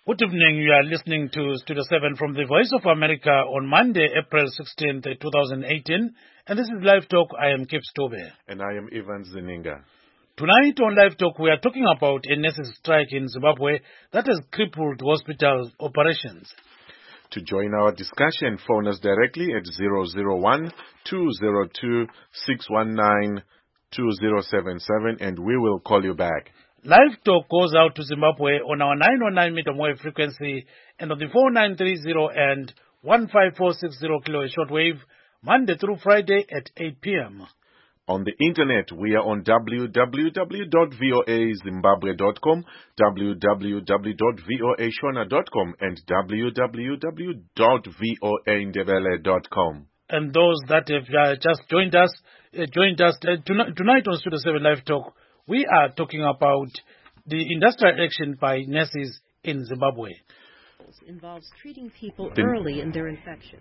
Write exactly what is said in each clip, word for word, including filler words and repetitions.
Good evening. You are listening to Studio seven from the Voice of America on Monday, April sixteenth, twenty eighteen. And this is Live Talk. I am Kip Stobe. And I am Ivan Zininga. Tonight on Live Talk, we are talking about a nurses' strike in Zimbabwe that has crippled hospital operations. To join our discussion, phone us directly at zero zero one, two zero two, six one nine, two zero seven seven and we will call you back. Live Talk goes out to Zimbabwe on our nine oh nine meter wave frequency and on the four nine three zero and one five four six zero kilohertz shortwave, Monday through Friday at eight p.m. On the internet, we are on w w w dot voa zimbabwe dot com, w w w dot voa shona dot com, and w w w dot voa ndebele dot com. And those that have uh, just joined us, uh, joined us uh, tonight, tonight on Studio seven Live Talk, we are talking about the industrial action by nurses in Zimbabwe. It involves treating people the, early in their infection.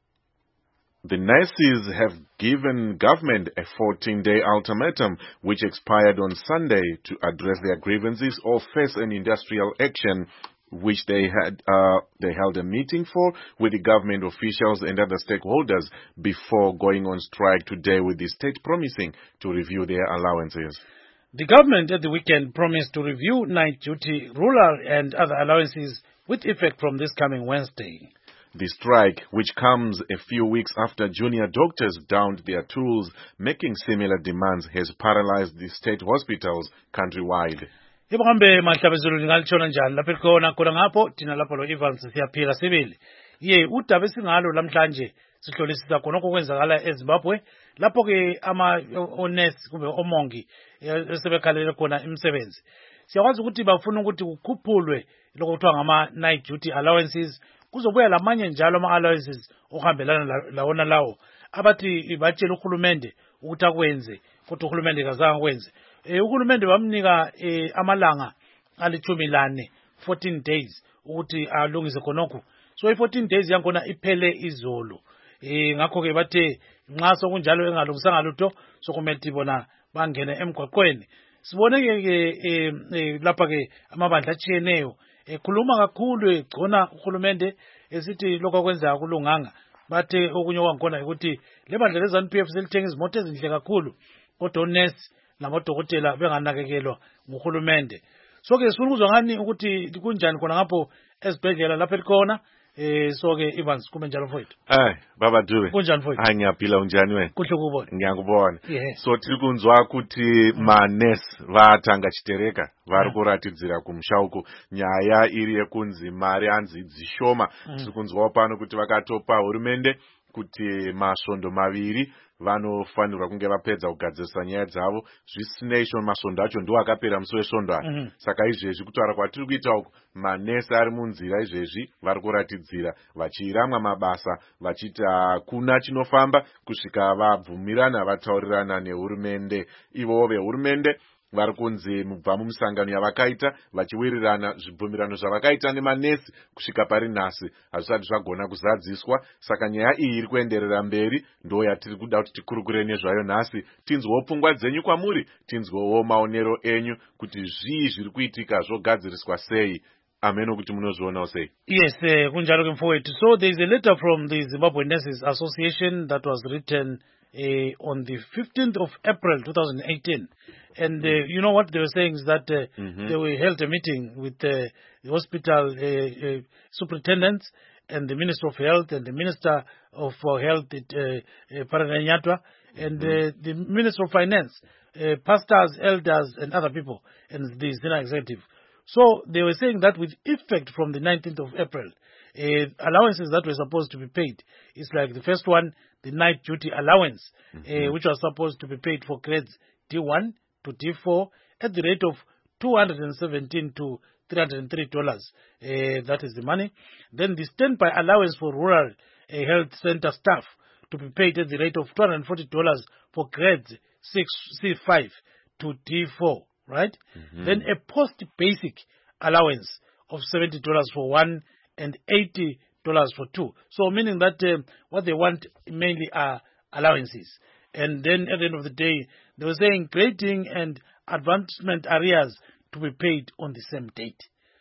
The nurses have given government a fourteen-day ultimatum, which expired on Sunday, to address their grievances or face an industrial action, which they had uh, they held a meeting for with the government officials and other stakeholders before going on strike today, with the state promising to review their allowances. The government at the weekend promised to review night duty, rural and other allowances with effect from this coming Wednesday. The strike, which comes a few weeks after junior doctors downed their tools making similar demands, has paralyzed the state hospitals countrywide. Ibahambe mahlabezulu ngalitshona njani lapha khona khona ngapho thina lapha lo Evans siyaphila sibili. Ye udaba esingalo lamhlanje sihlolisisa khona okwenzakala eZimbabwe lapho ke ama honest kumbe omongi esebekhalele khona imisebenzi. Siyakwazi ukuthi bafuna ukuthi kukhuphulwe lokho kuthiwa ngama night duty allowances, kuzobuya lamanye njalo ama allowances ohambelana lawona lawo abathi batshela uhulumende ukuthi akwenze kodwa uhulumende kazange kwenze. Eh uhulumende bamnika eh, amalanga alithumi lane, fourteen days ukuthi alungise khonokho. So i fourteen days yakhona iphele izolo. Eh ngakho ke bathe nxa sokunjalo engalungisanga lutho sokumele bona bangene emgwaqweni. Sibone ke lapha ke amabandla atshiyeneyo ekhuluma kakhulu egcona uhulumende esithi lokho kwenza kulunganga. Bathe okunye kwakhona ukuthi lebandla leZANU P F selithenga izimoto ezinhle kakhulu kodwa onesi namadokotela benganakekelwa nguhulumende. So ke sifuna ukuzwa ngani ukuthi kunjani khona ngapho esibhedlela lapha elikhona. Eh so ke Evans kume njalo mfowethu. Eh baba Dube. Kunjani mfowethu? Hayi ngiyaphila unjani wena? Kuhle ukubona. Ngiyakubona. Yeah. So tiri kunzwa kuti manesi vatanga chitereka vari kuratidzira kumshauku nyaya iri yekunzi mari anzi dzishoma. Tiri kunzwa pano kuti vakatopa hurumende kuti masvondo maviri vanofanirwa kunge vapedza kugadzirisa nyaya dzavo zvisinei shoma masvondo acho ndiwo akapera musi wesvondo aya. Mm -hmm. Saka izvezvi kutaura kwatiri kuita uku manesi ari munzira izvezvi vari kuratidzira vachiramwa mabasa vachiti hakuna chinofamba kusvika vabvumirana vataurirana nehurumende. Ivovo vehurumende vari kunzi mubva mumisangano yavakaita vachiwirirana zvibvumirano zvavakaita nemanesi kusvika pari nhasi hazvisati zvagona kuzadziswa. Saka nyaya iyi iri kuenderera mberi, ndo yatiri kuda kuti tikurukure nezvayo nhasi, tinzwewo pfungwa dzenyu kwamuri, tinzwewo maonero enyu kuti zvii zviri kuitika zvogadziriswa sei. Ameno kuti munozvionawo sei? Yes, uh, kunjalo ke mfowethu. So there is a letter from the Zimbabwe Nurses Association that was written Uh, on the fifteenth of April twenty eighteen, and uh, you know what they were saying is that uh, mm-hmm. they were held a meeting with uh, the hospital uh, uh, superintendents and the Minister of Health and the Minister of uh, Health at uh, uh, Parananyatwa and mm-hmm. uh, the Minister of Finance, uh, pastors, elders, and other people, and the senior executive. So they were saying that with effect from the nineteenth of April, uh, allowances that were supposed to be paid, it's like the first one, the night duty allowance, mm-hmm. uh, which was supposed to be paid for grades D one to D four at the rate of two hundred seventeen to three hundred three dollars. Uh, that is the money. Then the standby allowance for rural uh, health center staff to be paid at the rate of two hundred forty dollars for grades six, C five to D four, right? Mm-hmm. Then a post-basic allowance of seventy dollars for one and eighty dollars for two. So meaning that uh, what they want mainly are allowances. And then at the end of the day, they were saying grading and advancement areas to be paid on the same date.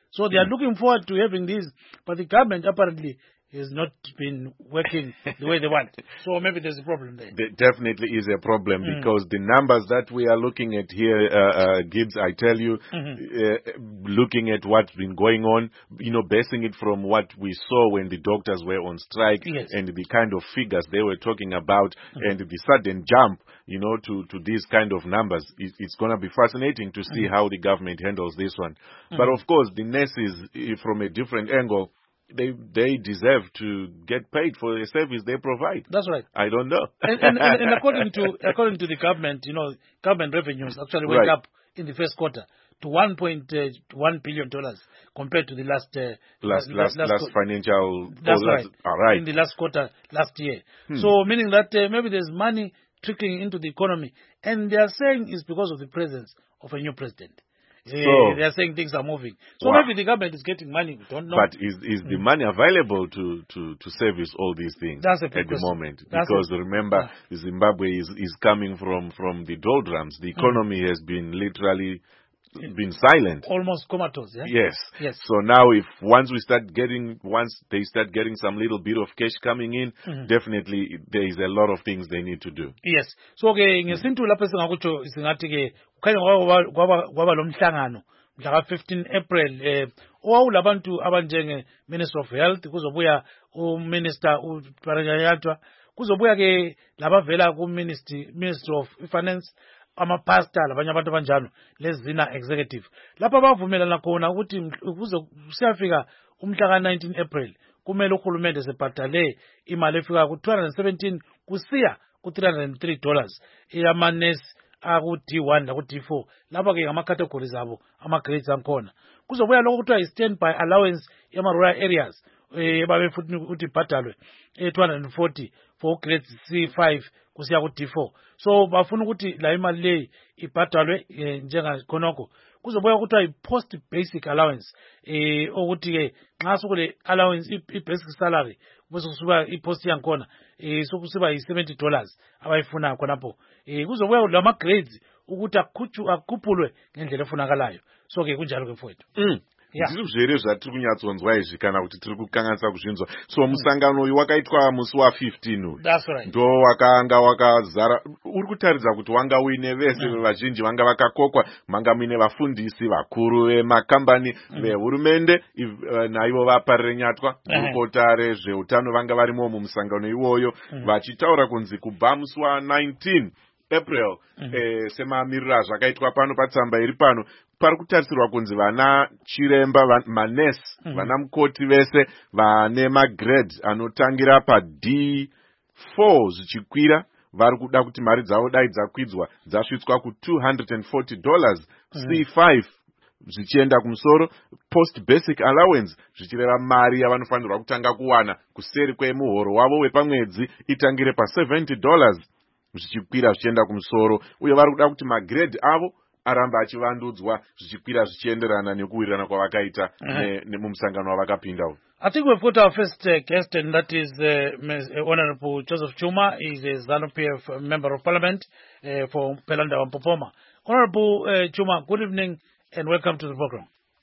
So they are looking forward to having these, but the government apparently has not been working the way they want. So maybe there's a problem there. There definitely is a problem Mm. because the numbers that we are looking at here, uh, uh, Gibbs, I tell you, Mm-hmm. uh, looking at what's been going on, you know, basing it from what we saw when the doctors were on strike Yes. and the kind of figures they were talking about Mm-hmm. and the sudden jump, you know, to, to these kind of numbers, it, it's going to be fascinating to see Mm-hmm. how the government handles this one. Mm-hmm. But of course, the nurses, eh, from a different angle, They they deserve to get paid for the service they provide. That's right. I don't know. and, and, and, and according to according to the government, you know, government revenues actually went Right. up in the first quarter to one point one billion dollars compared to the last uh, last last last, last financial. That's oh, right. last, all right. In the last quarter last year. Hmm. So meaning that uh, maybe there's money trickling into the economy, and they are saying it's because of the presence of a new president. So, uh, they are saying things are moving. So wow. maybe the government is getting money. We don't know. But is is the Mm. money available to, to, to service all these things That's a at big the question. moment? That's Because a- remember, Yeah. Zimbabwe is, is coming from, from the doldrums. The economy has been literally been silent. Almost comatose. Yeah? Yes. Yes. So now if once we start getting, once they start getting some little bit of cash coming in, Mhm. definitely there is a lot of things they need to do. Yes. So ke ngesintu lapho singakutsho singathi ke kukhanya kwaba kwaba kwaba lomhlangano mhla ka fifteen April eh owawulabantu abanjenge Minister of Health kuzobuya uMinister uParanyatwa kuzobuya ke labavela ku Ministry Ministry of Finance amapastor labanye abantu abanjalo lezina executive lapha bavumelana khona ukuthi kuze siyafika umhla ka nineteen April kumele uhulumende sebhadale imali efika ku two hundred seventeen kusiya ku three hundred three dollars eyamanesi aku D one naku D four lapha ke ngama categories abo ama grades ankhona kuzobuya lokho kuthiwa i-standby allowance yama rural areas eh babe futhi ukuthi ibhadalwe eh two hundred forty for grades C five kusiya ku D four so bafuna ukuthi la imali le ibhadalwe njenga khonoko kuzobuya kuthiwa i-post basic allowance eh ukuthi ke nxa sokule allowance i-basic salary bese kusuka i-post yankhona eh sokusiba yi-seventy dollars abayifuna khonapho eh kuzobuya lama grades ukuthi akhutshu akhuphulwe ngendlela efunakalayo so ke kunjalo ke mfowethu Mm. Yeah. Ndizvo zvere zvatiri kunyatsonzwa izvi kana kuti tiri kukanganisa kuzvinzwa. So musangano uyu wakaitwa musi wa fifteen uyu. That's right. Ndo wakanga wakazara. Uri kutaridza kuti wanga uine vese Mm. vazhinji vanga vakakokwa, manga muine vafundisi vakuru vemakambani vehurumende uh, naivo vaParanyatwa gurukota rezveutano vanga varimo mumusangano iwoyo vachitaura kunzi kubva musi wa nineteen April Mhm. eh, semamirira zvakaitwa pano patsamba iri pano pari kutarisirwa kunzi vana chiremba van, manesi Mhm. vana mukoti vese vane magrade anotangira paD four zvichikwira vari kuda kuti mari dzavo dai dzakwidzwa dzasvitswa ku two hundred forty dollars Mhm. C five zvichienda kumusoro post basic allowance zvichireva mari yavanofanirwa kutanga kuwana kuseri kwemuhoro wavo wepamwedzi itangire pa seventy dollars zvichikwira zvichienda kumusoro uye vari kuda kuti magrade avo aramba achivandudzwa zvichikwira zvichienderana nekuwirirana kwavakaita mumusangano wavakapinda uyu. I think we've got our first uh, guest, and that is uh, uh, Honorable Joseph Chuma. He's a ZANU-P F Member of Parliament uh, for Pelanda Wampopoma. Honorable uh, Chuma, good evening and welcome to the program.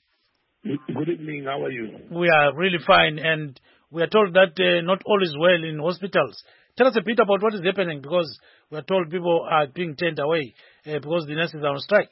Good evening. How are you? We are really fine, and we are told that uh, not all is well in hospitals. Tell us a bit about what is happening, because we are told people are being turned away uh, because the nurses are on strike.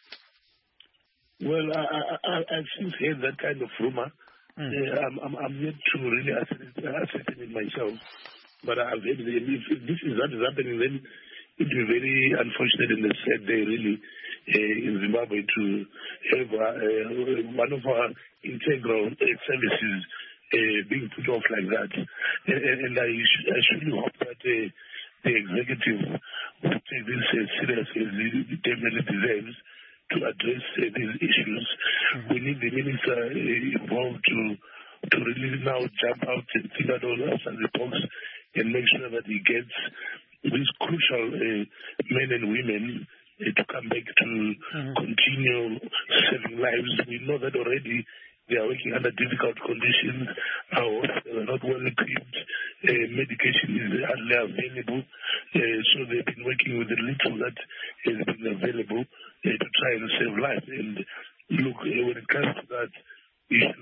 Well, I, I, I, I've since heard that kind of rumor. Mm. Uh, I'm, I'm, I'm yet to really ascertain it myself, but I've heard that if this is what is happening, then it will be very unfortunate and sad day, really, uh, in Zimbabwe to have uh, uh, one of our integral uh, services uh, being put off like that. And, and I, sh- I surely hope that uh, the executive will take this as serious as it definitely deserves to address uh, these issues. Mm-hmm. We need the minister uh, involved to to really now jump out and think out all outside the box and make sure that he gets these crucial uh, men and women uh, to come back to mm-hmm. continue saving lives. We know that already they are working under difficult conditions. Our hospitals are not well equipped. Uh, medication is hardly available. Uh, so they've been working with the little that has been available uh, to try and save lives. And look, uh, when it comes to that,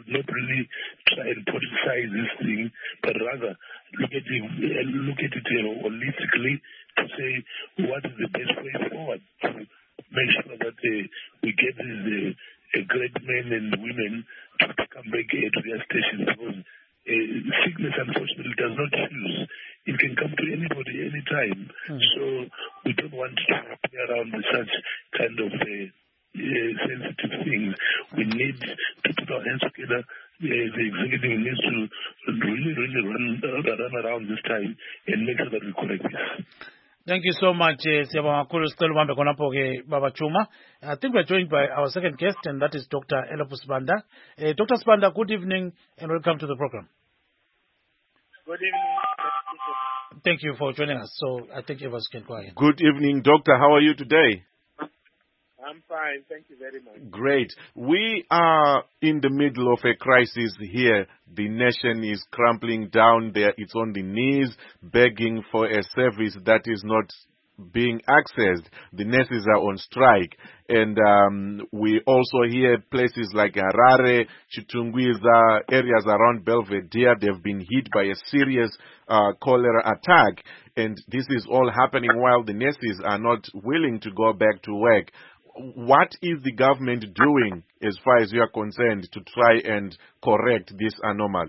should not really try and politicize this thing, but rather look at it, uh, look at it uh, holistically to say what is the best way forward to make sure that uh, we get these uh, uh, great men and women to come back uh, to their stations, because uh, sickness unfortunately does not choose. It can come to anybody anytime. Mm. So we don't want to play around with such kind of uh, uh, sensitive things. We need to put our hands together. Uh, the executive needs to really, really run, uh, run around this time and make sure that we correct this. Thank you so much, Siyabonga kakhulu Sicelo Ubambe khonapho ke Baba Chuma. I think we're joined by our second guest, and that is Doctor Elofu Sibanda. Uh, Doctor Sibanda, good evening and welcome to the program. Good evening. Thank you for joining us. So I think Evans can go ahead. Good evening, Doctor. How are you today? I'm fine. Thank you very much. Great. We are in the middle of a crisis here. The nation is crumbling down there. It's on the knees, begging for a service that is not being accessed. The nurses are on strike. And um, we also hear places like Harare, Chitungwiza, areas around Belvedere, they've been hit by a serious uh, cholera attack. And this is all happening while the nurses are not willing to go back to work. What is the government doing, as far as you are concerned, to try and correct this anomaly?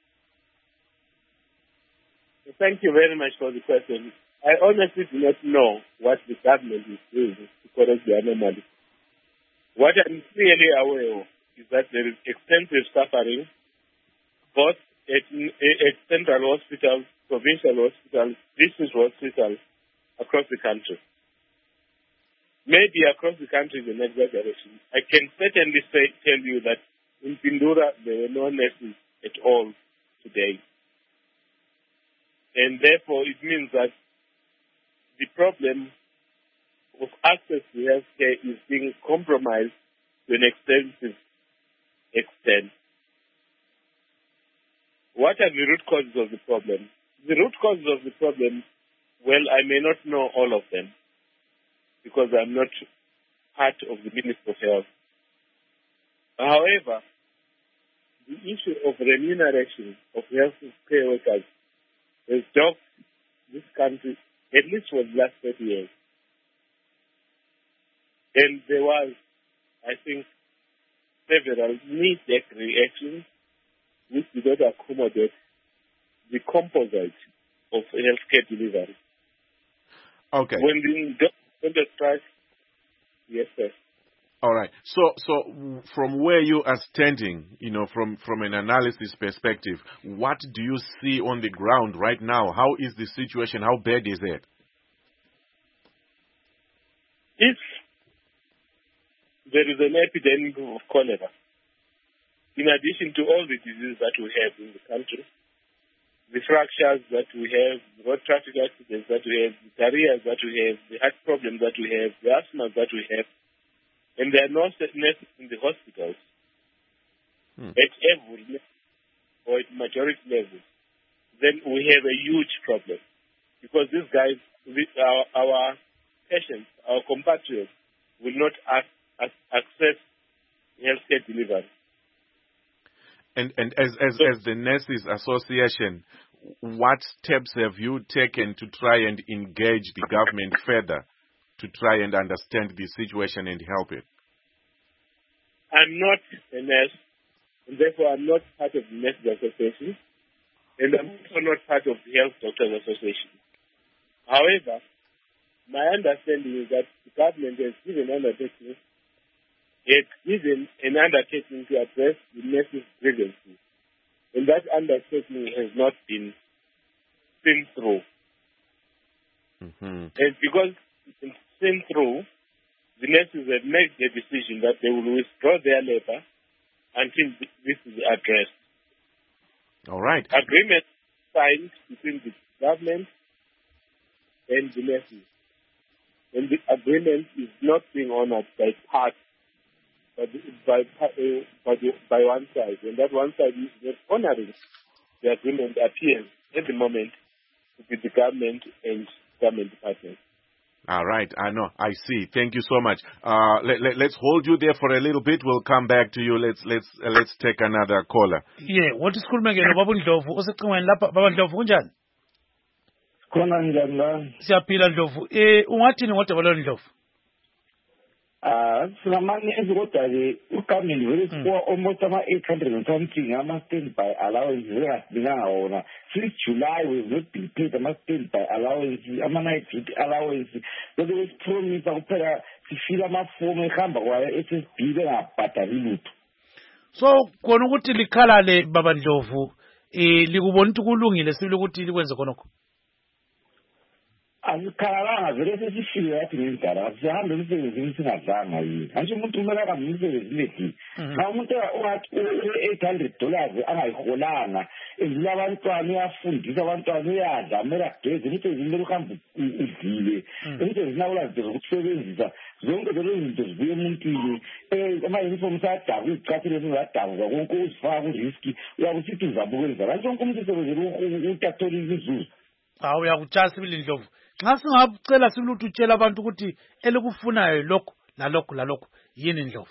Thank you very much for the question. I honestly do not know what the government is doing to correct the anomaly. What I'm clearly aware of is that there is extensive suffering, both at, at central hospitals, provincial hospitals, district hospitals across the country. Maybe across the country is an exaggeration. I can certainly say, tell you that in Pindura there were no nurses at all today. And therefore it means that the problem of access to health care is being compromised to an extensive extent. What are the root causes of the problem? The root causes of the problem, well, I may not know all of them, because I'm not part of the Ministry of Health. However, the issue of remuneration of health care workers has dogged this country at least for the last thirty years. And there was, I think, several knee-jerk reactions which did not accommodate the composite of healthcare delivery. Okay. When the When the strike, yes, sir. All right. So, so from where you are standing, you know, from, from an analysis perspective, what do you see on the ground right now? How is the situation? How bad is it? If there is an epidemic of cholera, in addition to all the diseases that we have in the country, the fractures that we have, the road traffic accidents that we have, the careers that we have, the heart problems that we have, the asthma that we have, and there are no nurses in the hospitals hmm. at every level or at majority levels, then we have a huge problem. Because these guys, our, our patients, our compatriots, will not act, access healthcare delivery. And and as as, as the Nurses Association, what steps have you taken to try and engage the government further to try and understand the situation and help it? I'm not a nurse, and therefore I'm not part of the Nurses Association, and I'm also not part of the Health Doctors Association. However, my understanding is that the government has given undertaking It's given an undertaking to address the nurses' grievances. And that undertaking has not been seen through. Mm-hmm. And because it's been seen through, the nurses have made the decision that they will withdraw their labor until this is addressed. All right. Agreement signed between the government and the nurses. And the agreement is not being honored by part But by, uh, by, the, by one side, and that one side is not honoring the agreement appears at the moment to be the government and government partners. All right, I know, I see. Thank you so much. Uh, let, let, let's hold you there for a little bit. We'll come back to you. Let's let's uh, let's take another caller. Yeah, what is sikhulume ke nobaba uNdlovu osecingweni lapha. Baba Ndlovu kunjani? Khona njani la? Siyaphila Ndlovu. Eh ungathini ngodaba lo Ndlovu? Ah, sinamanye kodwa ke uGovernment vele sipoa almost ama eight hundred and something ama standby allowance singasinga wona. Since July we've not been paid ama standby allowance, ama night duty allowance. Lokho wesipromise kuphela sifila amafomu ehamba kwayo S S B bengabhadali lutho. So kona ukuthi likhalale Baba Ndlovu eh likubona ukuthi kulungile sibili ukuthi likwenze khonokho. Asikhalalanga vele sesifile yathi ngindala sihambe emsebenzini singadlanga yini angisho umuntu kumele akamsebenzi lethi na umuntu ongathi eight hundred dollars angayiholanga ezila abantwana uyafundisa abantwana uyadla kumele ageze umsebenzi kumele uhambe udlile umsebenzi nawula zinto zokusebenzisa zonke lezo zinto zibuye emuntwini ama-uniform sayadabuka izicathile sizadabuka konke uzifaka kuriski uyakusithi uzabukwenza kanti wonke umuntu usebenzela utathola imizuzu. Hawu uyakutshala sibili Ndlovu. Nxa singacela sibili ukuthi utshela abantu ukuthi elikufunayo lokho lalokho lalokho yini Ndlovu?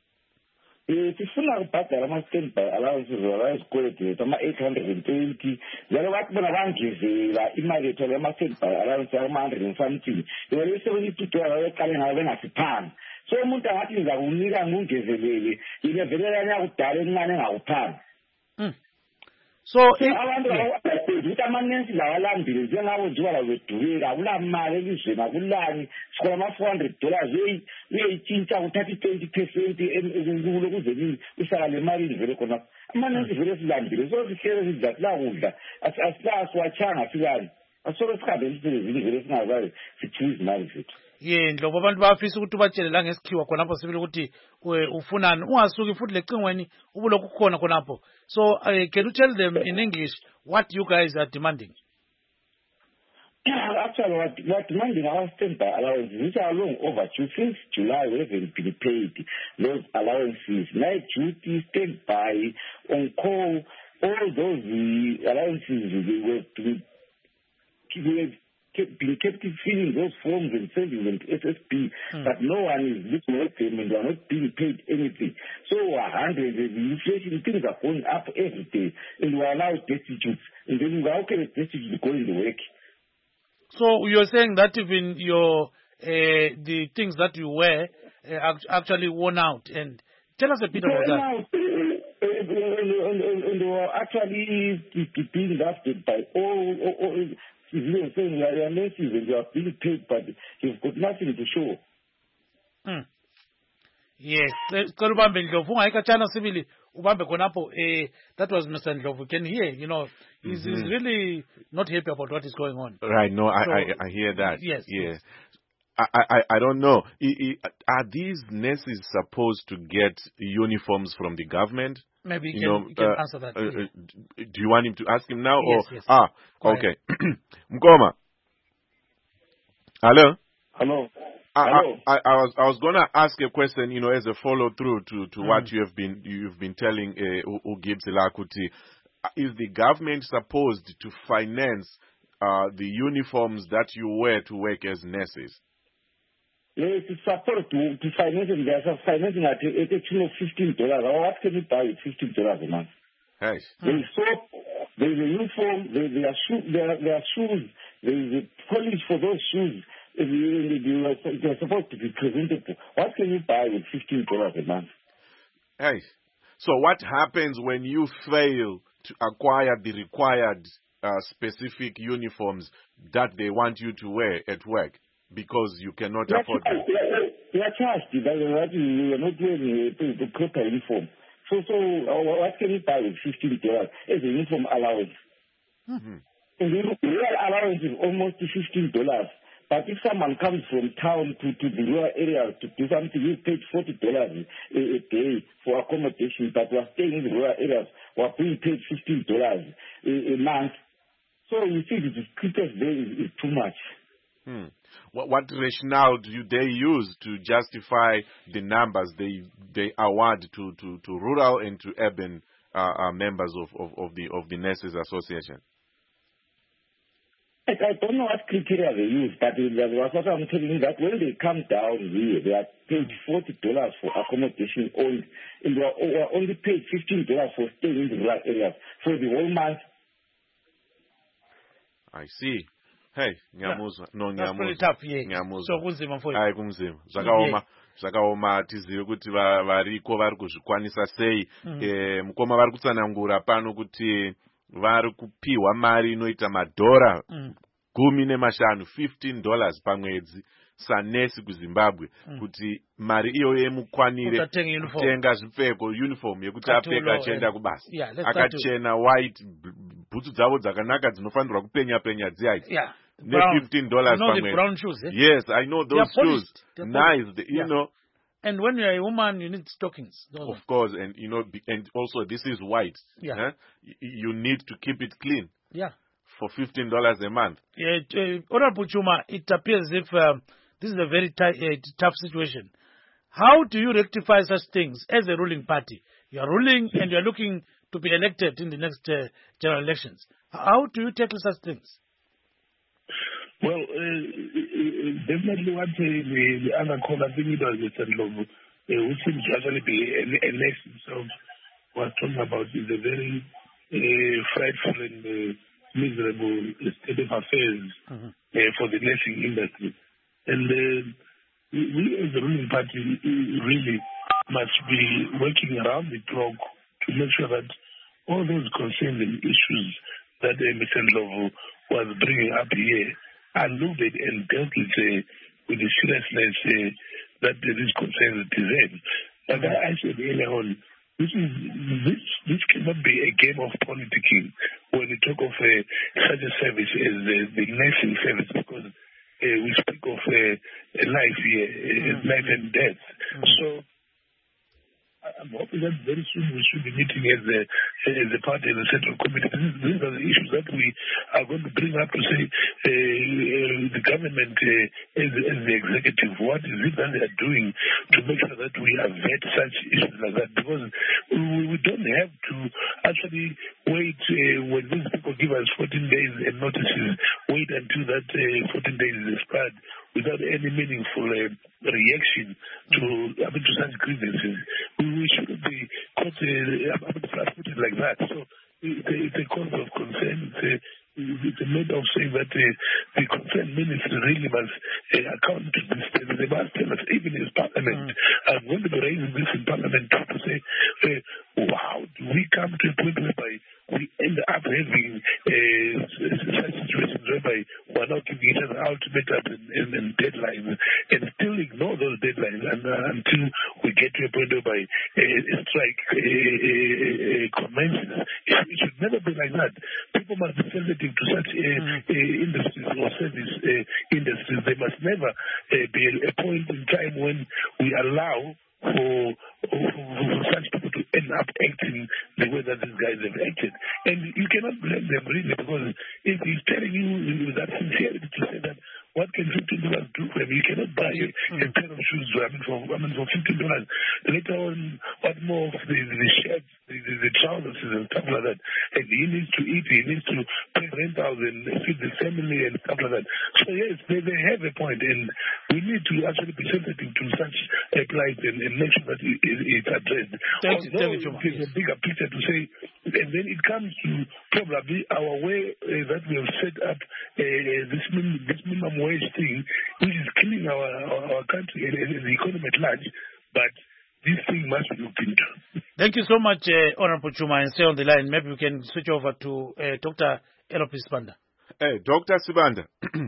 Eh sifuna ukubhadala ama-standby allowances wala esikweleti ama-eight hundred and twenty njalo bathi bona bangezela imali yethu ama-standby allowance ama hundred and something yona seventy dollars eqale ngayo bengasiphanga. So umuntu angathi ngizakunika ngungezelele yena vele yakudala encane engawuphanga. So abantu ukuthi amanensi lawa alambile njengabo njengoba labedubeka akulamali elizweni akulani sikhola ama-four hundred dollars uyayitshintsha kuthatha i-twenty percent enkulu kuze nini usala le malini vele khona amanensi vele silambile so sihlele sizathi lakudla asiwachanga sikani asolo sikhambe emsebenzini vele singazayo sithiwe izimali zethu. Ye Ndlovu abantu bayafisa ukuthi ubatshele la ngesikhiwa khonapho sibili ukuthi ufunani ungasuki futhi lecingweni ubulokhu khona khonapho. So uh, can you tell them in English what you guys are demanding? Actually, what what demanding our standby allowances, which are long overdue since July, we haven't been paid those allowances. Night duty, standby, on call, all those uh, allowances we were to be been kept filling those forms and sending them to S S B, hmm. but no one is looking at them and they are not being paid anything. So a hundred, the inflation things are going up every day, and we are now destitute. And then how can a destitute go in the work? So you're saying that even your uh, the things that you wear uh, actually worn out, and tell us a bit about that. Out, uh, and, and, and, and they were actually being drafted by all. all, all you are saying you are nurses and you are being paid, but you've got nothing to show. Hmm. Yes. Korubambe Ndlovu ngayikachana sibili ubambe khonapho eh that was Mister Ndlovu. Can hear, you know, he's, mm-hmm. he's really not happy about what is going on. Right, no, I so, I, I hear that. Yes. Yeah. Yes. I, I, I don't know. Are these nurses supposed to get uniforms from the government? Maybe you, you can, know, you can uh, answer that. Uh, uh, do you want him to ask him now? Yes, or yes. Ah, Go okay. Mkoma. Hello? Hello. I, Hello. I, I was I was gonna ask a question, you know, as a follow through to, to mm. what you have been you've been telling uh, Ugibs Lakuti. Is the government supposed to finance uh, the uniforms that you wear to work as nurses? Yes, it's supposed to, to finance them. They're financing at a tune of fifteen dollars. What can you buy with fifteen dollars a month? Hey. There's soap, there's a uniform, there, there, are shoe, there, there are shoes, there's a polish for those shoes. They're supposed to be presentable. What can you buy with fifteen dollars a month? Hey. So what happens when you fail to acquire the required uh, specific uniforms that they want you to wear at work because you cannot you're afford charged, them? You're charged that you are not wearing the proper uniform. So, so uh, what can you buy with fifteen dollars as a uniform allowance? Mm-hmm. And the real allowance is almost fifteen dollars. But if someone comes from town to, to the rural area to do something, you pay forty dollars a, a day for accommodation, but we're staying in the rural areas, we're being paid fifteen dollars a, a month. So you see, the scriptures there is, is too much. Hmm. What, what rationale do you, they use to justify the numbers they they award to, to, to rural and to urban uh, uh, members of, of, of the of the Nurses Association? I I don't know what criteria they use, but that's what I'm telling you, that when they come down here, they are paid forty dollars for accommodation only, and they are, they are only paid fifteen dollars for staying in the rural areas for the whole month. I see. Hey, ngiyamuzwa. No, That's pretty ngiyamuzwa. tough, yeah. Ngiyamuzwa. So kunzima mfowethu. Hayi kunzima. Zvakaoma. Yeah. Zvakaoma tizive kuti va- variko vari kuzvikwanisa sei. Mm. Eh, mukoma vari kutsanangura pano kuti vari kupiwa mari inoita madhora Mm. gumi nemashanu fifteen dollars pamwedzi sanesi kuzimbabwe Mm. kuti mari iyoyo yemukwanire Kuti atenge uniform. kutenga zvipfeko uniform yekuti Katulo, apfeka achienda eh, kubasa yeah, let's start to- akachena white b- bhutsu dzavo dzakanaka dzinofanirwa kupenya penya dziya Yeah. ne Brown. fifteen dollars You know the pamwedzi. brown shoes, eh? Yes, I know They are those shoes. polished. They are Nice, the, you Yeah. know. And when you're a woman, you need stockings. Those Of ones. course, and you know, be- and also this is white. Yeah. eh? Y- You need to keep it clean Yeah. for fifteen dollars a month. Yeah, uh, Honorable Chuma, it appears as if um, this is a very ti- uh, tough situation. How do you rectify such things as a ruling party? You are ruling and you are looking to be elected in the next uh, general elections. How do you tackle such things? Well, uh, uh, definitely what uh, the, the other caller, I think it was Mister Lobo, uh, who seems to actually be an, an next himself, was talking about is a very uh, frightful and uh, miserable state of affairs Mhm. uh, for the nursing industry. And uh, we, we as the ruling party uh, really must be working around the clock to make sure that all those concerns and issues that uh, Mister Lobo was bringing up here are looked at and dealt with, uh, with the seriousness uh, that uh, these concerns deserve. But I, I said earlier on, this is this this cannot be a game of politicking when we talk of uh, such a service as uh, the nursing service, because uh, we speak of uh, life here, uh, Mm. life and death. Mm. So I- I'm hoping that very soon we should be meeting as a, as a party and the central committee. These, these are the issues that we are going to bring up to say uh, uh, the government uh, as, as the executive, what is it that they are doing to make sure that we avert such issues like that? Because we, we don't have to actually wait uh, when these people give us fourteen days and notices, wait until that uh, fourteen days is expired without any meaningful uh, reaction to, I mean, to such grievances. We, we shouldn't be caught, uh, I mean, flat-footed like that. So it's a, it's a cause of concern. It's a, it's a matter of saying that uh, the concerned ministry really must uh, account to this. They must tell us, even in Parliament. Mm. I'm going to be raising this in Parliament to say, uh, how do we come to a point whereby we end up having uh, such situations whereby we're not giving each other ultimatums and, and, and deadlines, and still ignore those deadlines and, uh, until we get to a point whereby uh, a strike uh, uh, commences. It, it should never be like that. People must be sensitive to such uh, uh, industries or service uh, industries. There must never uh, be a, a point in time when we allow for, for, for such people to end up acting the way that these guys have acted. And you cannot blame them really, because if he's telling you with that sincerity to say that what can fifteen dollars do for him? You cannot buy a, a pair of shoes, I mean, for, I mean, for fifteen dollars. Later on, what more of the, the shirts, the, the, the trousers and stuff like that. And he needs to eat, he needs to pay rentals and feed the family and stuff like that. So yes, they, they have a point, and we need to actually be sensitive to such a plight and, and make sure that it, it, it's addressed. Thank you, Although thank you, Chuma. there's a bigger picture to say, and then it comes to probably our way uh, that we have set up uh, this, min, this minimum wage thing, which is killing our, our, our country and, and the economy at large, but this thing must be looked into. Thank you so much, uh, Honorable Chuma, and stay on the line. Maybe we can switch over to uh, Doctor Elopis Banda. Hey, Doctor Sibanda.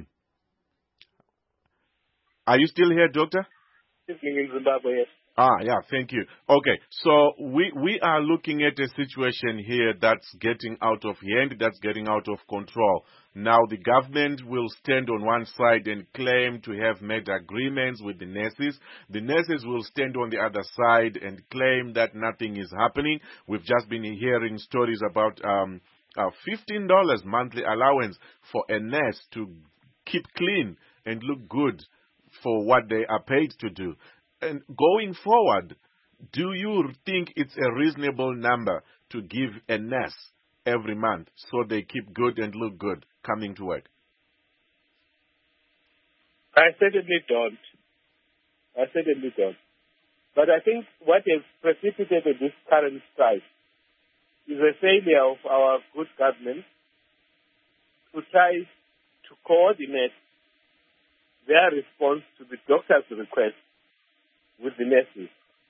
Are you still here, Doctor? Evening in Zimbabwe, yes. Ah, yeah, thank you. Okay, so we, we are looking at a situation here that's getting out of hand, that's getting out of control. Now, the government will stand on one side and claim to have made agreements with the nurses. The nurses will stand on the other side and claim that nothing is happening. We've just been hearing stories about um, uh, fifteen dollars monthly allowance for a nurse to keep clean and look good for what they are paid to do. And going forward, do you think it's a reasonable number to give a nurse every month so they keep good and look good coming to work? I certainly don't. I certainly don't. But I think what has precipitated this current strike is a failure of our good government to try to coordinate their response to the doctor's request with the nurses.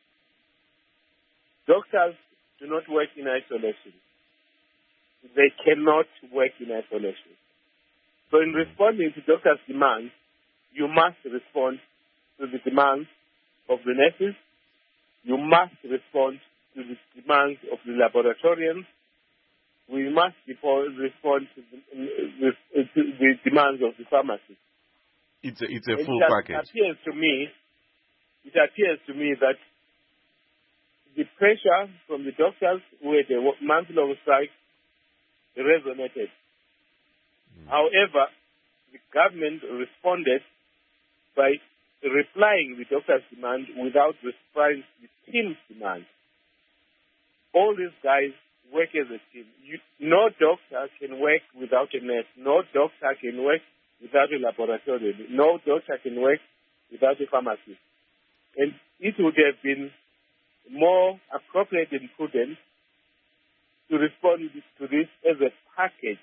Doctors do not work in isolation. They cannot work in isolation. So in responding to doctors' demands, you must respond to the demands of the nurses. You must respond to the demands of the laboratorians. We must respond to the, to the demands of the pharmacists. It's a, it's a full it package. Appears to me, it appears to me that the pressure from the doctors who had a month-long strike resonated. Mm. However, the government responded by replying the doctor's demand without replying the team's demand. All these guys work as a team. You, no doctor can work without a nurse. No doctor can work without a laboratory. No doctor can work without a pharmacist. And it would have been more appropriate and prudent to respond to this as a package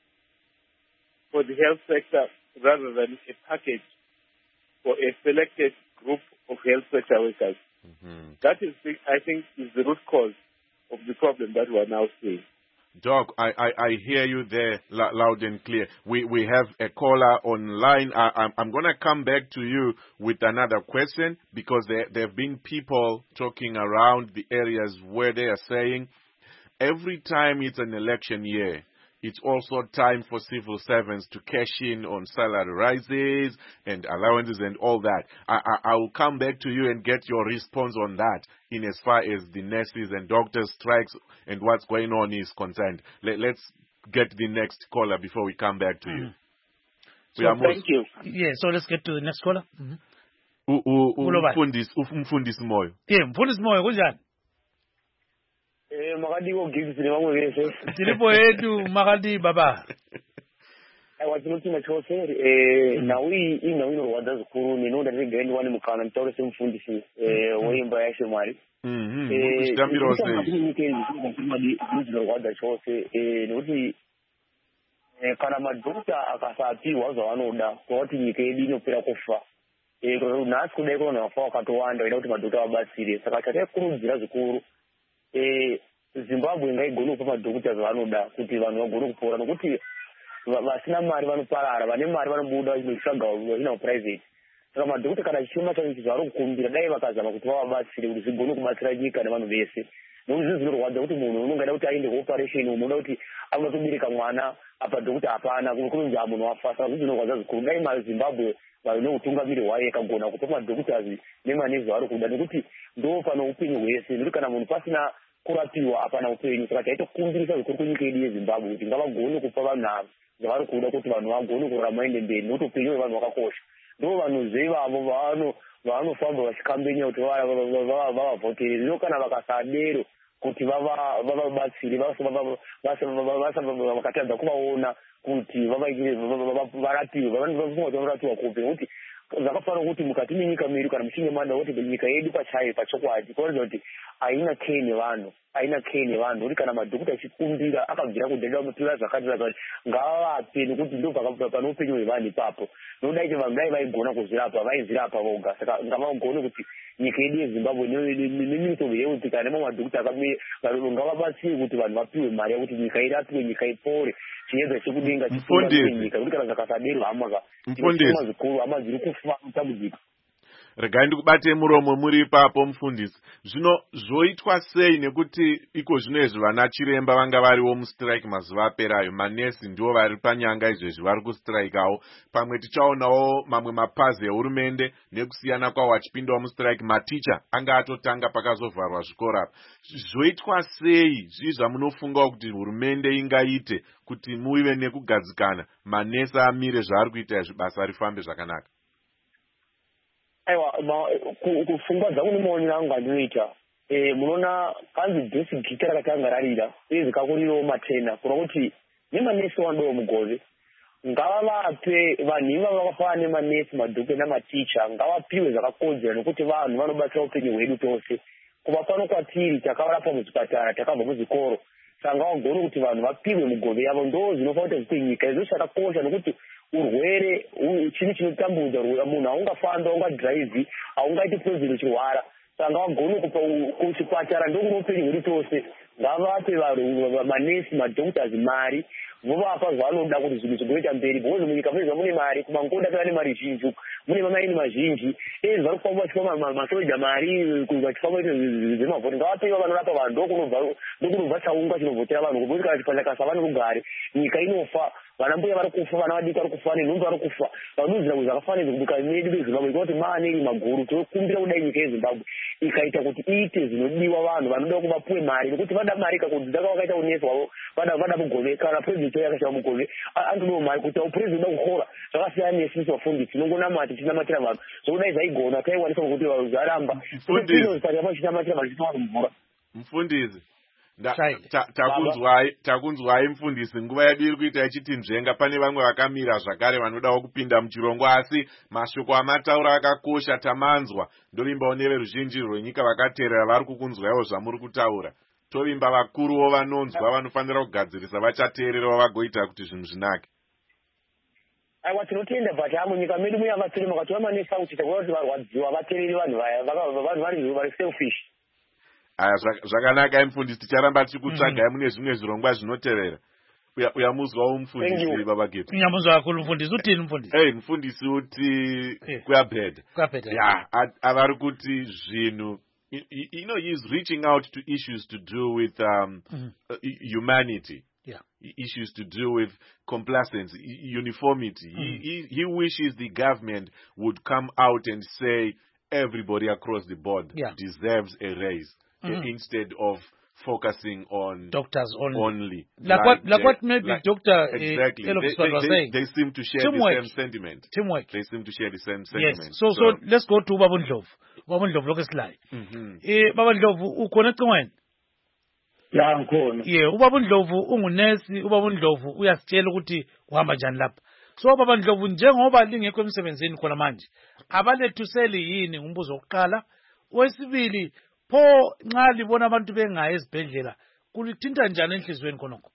for the health sector rather than a package for a selected group of health sector workers. Mm-hmm. That is, I think, is the root cause of the problem that we are now seeing. Doc, I, I, I hear you there loud and clear. We we have a caller online. I, I'm, I'm going to come back to you with another question because there, there have been people talking around the areas where they are saying every time it's an election year, it's also time for civil servants to cash in on salary rises and allowances and all that. I, I, I will come back to you and get your response on that in as far as the nurses and doctors strikes and what's going on is concerned. Let, let's get the next caller before we come back to you. So thank you. Yeah, so let's get to the next caller. Mm-hmm. Umfundisi Moyo. Yeah, Umfundisi Moyo, kunjani? Eh makadi wo gigisi ne bamwe bese. Tilipo yetu makadi baba. Eh wathi na chose eh nawi inawi no wada zukuru ni no ndari gani wani mukana mtoro simfundisi eh woyimba yashe mali. Mhm. Eh ndambiro se. Ni ke ni no wada chose eh noti eh kana maduta akasati wazo wanoda kuti nyike dino pera kufa. Eh na sikudeko na fa wakatowanda ila kuti maduta wabasire saka tate kuruzira zukuru. Eh Zimbabwe ngaigona kupa madhokuta zvavanoda kuti vanhu vagone kupora nokuti vasina mari vanoparara vane mari vanobuda vachitsvaga vachina private saka madhokuta kana chishoma chacho zvavari kukumbira dai vakazama kuti vavabatsire kuti zvigone kubatsira nyika nevanhu vese nokuti zvinhu zvinorwadza kuti munhu unongaida kuti aende kuoperation unoda kuti anoda kubereka mwana apa dhokuta hapana kunonzi munhu wafa saka zvinhu zvinorwadza zvikuru dai mazimbabwe vanhu neutungamiri hwayo ikagona kupa madhokutazi nemanezi vari kuda nekuti ndo pano upenyu hwese nekuti kana munhu pasina kurapiwa hapana upenyu saka taitokumbirisa zvikuru kunyika yedu yezimbabwe kuti ngavagone kupa vanhu ava zvavari kuda kuti vanhu vagone kurarama ende mberi nokuti upenyu hwevanhu hwakakosha ndo vanhu zvevavo vavanofamba vachikambenya kuti vavavhotere zvino kana vakasadero kuti vavabatsire vakatadza kuvaona kuti varapiwe vanofunga kuti vanorapiwa kupe nokuti zvakafanira kuti mukati menyika medu kana muchinge manda kuti nyika yedu pachayo pachokwadi kuratidza kuti haina kee nevanhu haina kee nevanhu kuti kana madhokuta achikumbira akabvira kudhenda mupira zvakati zvakati ngavavape nokuti ndo pane upenyu hwevanhu ipapo nodai kuti vanhu dai vaigona kuzvirapa vaizvirapa voga saka ngavagone kuti nyika yedu yezimbabwe neministry health kana nemamwe madhokuta akamira ngavabatsire kuti vanhu vapiwe mari yekuti nyika irapiwe nyika ipore chiedza chekudenga chinyika kuti kana zvakasadero hamaka tinoma zvikuru hama zviri kufa mutambudziko. Regai ndikubate muromo muri ipapo mufundisi. Zvino zvoitwa sei nekuti iko zvino izvi vana chiremba vanga variwo mustrike mazuva aperayo manesi ndiwo vari panyanga izvezvi vari kustrikawo pamwe tichaonawo mamwe mapazi ehurumende nekusiyana kwawo achipindawo mustrike maticha anga atotanga pakazovharwa zvikora. Zvoitwa sei zvii zvamunofungawo kuti hurumende ingaite kuti muive nekugadzikana manesi amire zvaari kuita izvi basa rifambe zvakanaka? Aiwa kufungwa dzangu nemaonero angu andinoita munoona kanzi bhesi gita rakati anga rarira uye zikakurirawo matena kurwa kuti nemanesi wandowo mugove ngavavape vanhu iva vakafanana nemanesi madhokuta namaticha ngavapiwe zvakakodzera nokuti vanhu vanobatsira upenyu hwedu tose kuva pano kwatiri takarapwa muzvipatara takabva muzvikoro saka ngavagone kuti vanhu vapiwe mugove yavo ndo zvinofanira kuti zvipe nyika izvo zvakakosha nokuti urwere chini chinotambudza munhu haungafambi haungadhiraivhi haungaiti poizini uchirwara saka ngavagone kupa kuchipatara ndokuno upenyu hwedu tose ngavape vanhu manesi madhokutas mari vovapa zvavanoda kuti zvinhu zvigoita mberi bhozi munyika mune mune mari kumangoda kava nemari zhinji mune mamaini mazhinji ezi vari kufamba vachipa masoja mari vachifamba zvemavhoti ngavapeiva vanorapa vanhu ndokunobva chaunga chinovhotera vanhu kubozi kana chipatara kasava nerugare nyika inofa vana mbuya vari kufa vana vadiki vari kufa nenhumbi vari kufa vanudzira kuti zvakafanira kubika medu vezimbabwe ikuva kuti maaneri maguru tokumbira kudai nyika yezimbabwe ikaita kuti iite zvinodiwa vanhu vanoda kuti vapuwe mari nekuti vada mari kakudzidaka vakaita unesi wavo vada mugove kana purezidendi yakashava mugove antodawo mari kuti upurezidendi uda kukora zvakasiyana nesisi vafundisi tinongonamati tichinamatira vanhu zvokudai zvaigona taiwanisa kuti vanhu zvaramba tichinamatira vanhu tichita vanhu mvura mufundisi takunzwai takunzwai mufundisi nguva yedu iri kuita ichiti nzvenga pane vamwe vakamira zvakare vanodawo kupinda muchirongo asi mashoko amataura akakosha tamanzwa ndovimbawo neveruzhinji rwenyika vakateerera vari kukunzwaiwo zvamuri kutaura tovimba vakuruwo vanonzwa vanofanira kugadzirisa vachateererawo vagoita kuti zvinhu zvinake aiwa tinotenda but ha munyika medu muya vatsirema kativa manesa kuti takuona kuti varwadziwa vateereri vanhu vaya vanhu vari vari selfish aya zvakanaka mufundisi ticharamba tichikutsvagai mune zvimwe zvirongwa zvinotevera uyamuzwawo mufundisi baba Gift unyamuzwa kakulu mufundisi utini mufundisi hey mufundisi uti kuyapeda kuyapeda yeah avari kuti zvinhu you know he's reaching out to issues to do with um mm. uh, humanity yeah issues to do with complacence uniformity mm. he, he he wishes the government would come out and say everybody across the board yeah. deserves a raise mm-hmm. instead of focusing on doctors only. only. Like, like what, like what maybe like, Doctor Exactly. Uh, they, they, was they, saying. They seem to share Teamwork. the same sentiment. Teamwork. They seem to share the same sentiment. Yes. So, so, so let's go to Baba Ndlovu. Baba Ndlovu, look at slide. Eh, Baba Ndlovu, ukhona eqongweni? Ya ngikhona. Yeah, uBaba Ndlovu ungunesi, uBaba Ndlovu uyasitshela ukuthi uhamba njani lapha. So Baba Ndlovu njengoba lingekho emsebenzini khona manje, abalethuseli yini ngumbuzo wokuqala? Wesibili, pho nxa libona abantu bengayi ezibhedlela kulithinta njani enhlizweni khonokho?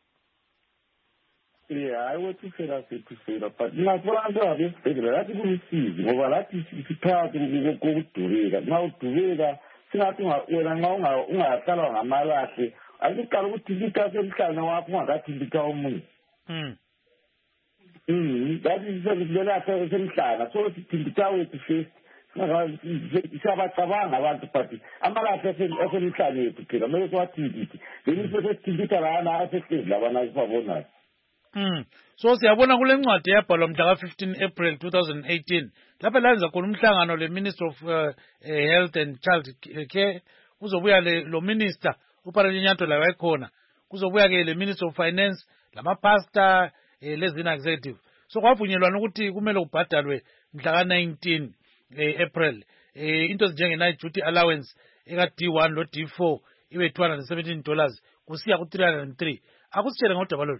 Yeah, I want to say that to say that, but ngiyabona abantu abesibhedlela lathi kulisizi ngoba lathi siphakathi kokudubeka. Nxa udubeka singathi wena nxa ungaqala ngamalahle akuqala ukuthintitha semhlane wakho ungakathintitha umuntu. Mm. Mm, that is the semhlane. So sithintitha wethu first. Siyabacabanga abantu but amalahle asemhlane yethu phela kumele siwathintithe. Then sesithintitha lana asehlezi labana sibabonayo. Mm. So siyabona kule ncwadi yabhalwa mhla ka fifteen April twenty eighteen lapha lanza khona umhlangano le Minister of uh, Health and Child Care kuzobuya le lo minister uParanyato la wayikhona kuzobuya ke le Minister of Finance lama pastor eh, lezina executive so kwavunyelwana ukuthi kumele ubhadalwe mhla ka nineteen eh, April eh, into njenge night duty allowance eka D one lo D four ibe two hundred seventeen dollars kusiya ku three hundred three akusitshele ngodaba lolu.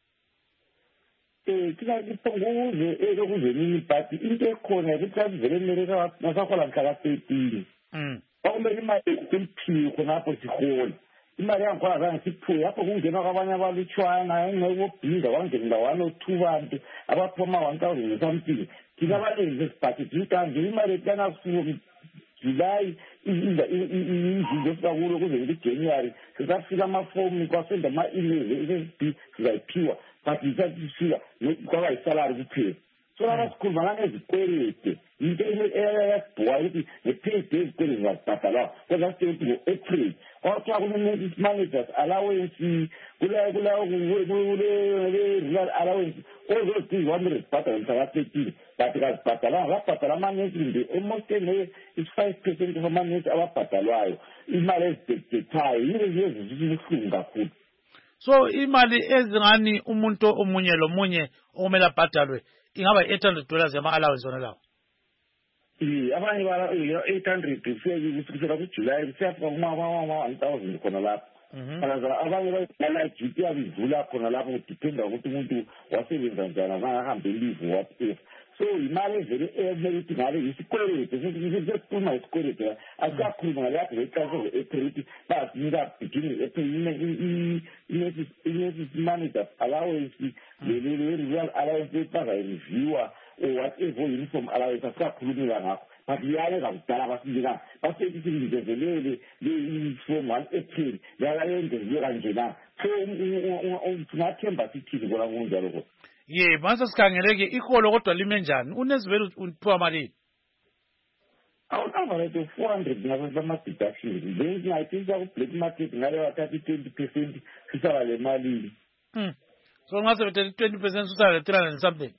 Eh kina kuze ekuze nini but into ekhona ukuthi vele America nasakhona mhla ka thirteen mm akumele imali kumphiwe khonapho sikhona imali yangikhona zange siphuye lapho kungena kwabanye abalutshwana ngekubhinda wangena one or two bantu abaphuma one thousand something thina balenze sibhathi thintanje imali etlana kusuka July izinto sikakulo kuze ngithi January sizafika amafomu kwasenda ama-email sizayiphiwa but isafika kwaba isalary kuphela so laba sikhuluma ngezikwelete into eyasibhuka ukuthi nge-paid ezikwelete zingabhadalwa kodwa sithe ngo-April kwathiwa kune-managers allowance kule-rural allowance all those things wamele zibhadalwe mhla ka-thirteen but kazibhadalanga babhadala amanesi nje almost is-five percent of amanesi ababhadalwayo imali ezidethayo yile zibuhlungu kakhulu. So imali ezingani umuntu omunye lomunye okumele abhadalwe ingaba eight hundred dollars yama allowance wona lawo. Eh abanye bala eight hundred kusukela ku July kusiyafika kuma one thousand khona lapha. kana abanye bayajiti abivula khona lapho kudependa ukuthi umuntu wasebenza njani abangahambe leave whatever. So imali evele emele ukuthi ngabe isikweletu sesikhuluma isikweletu asisakhuluma ngalathi ngexesha ze-equity basinika beginning i-nesis manager allowance le-real allowance bazayireviewa or whatever uniform allowance asikakhulumela ngakho but liyaleka kudala basinika basethi singizezelele le-from one april lakayengeziwe kanje na. So singathemba sithini kona kunjalo kona. Ye mase sikhangeleke iholo kodwa lime njani unezivele uphiwa malini? Awunamalete four hundred ngabe bama-deductions then ngayithinta ku-black market ngabe wathatha i-twenty percent sisala le malini. So ngase bethe twenty percent susala le three hundred and something.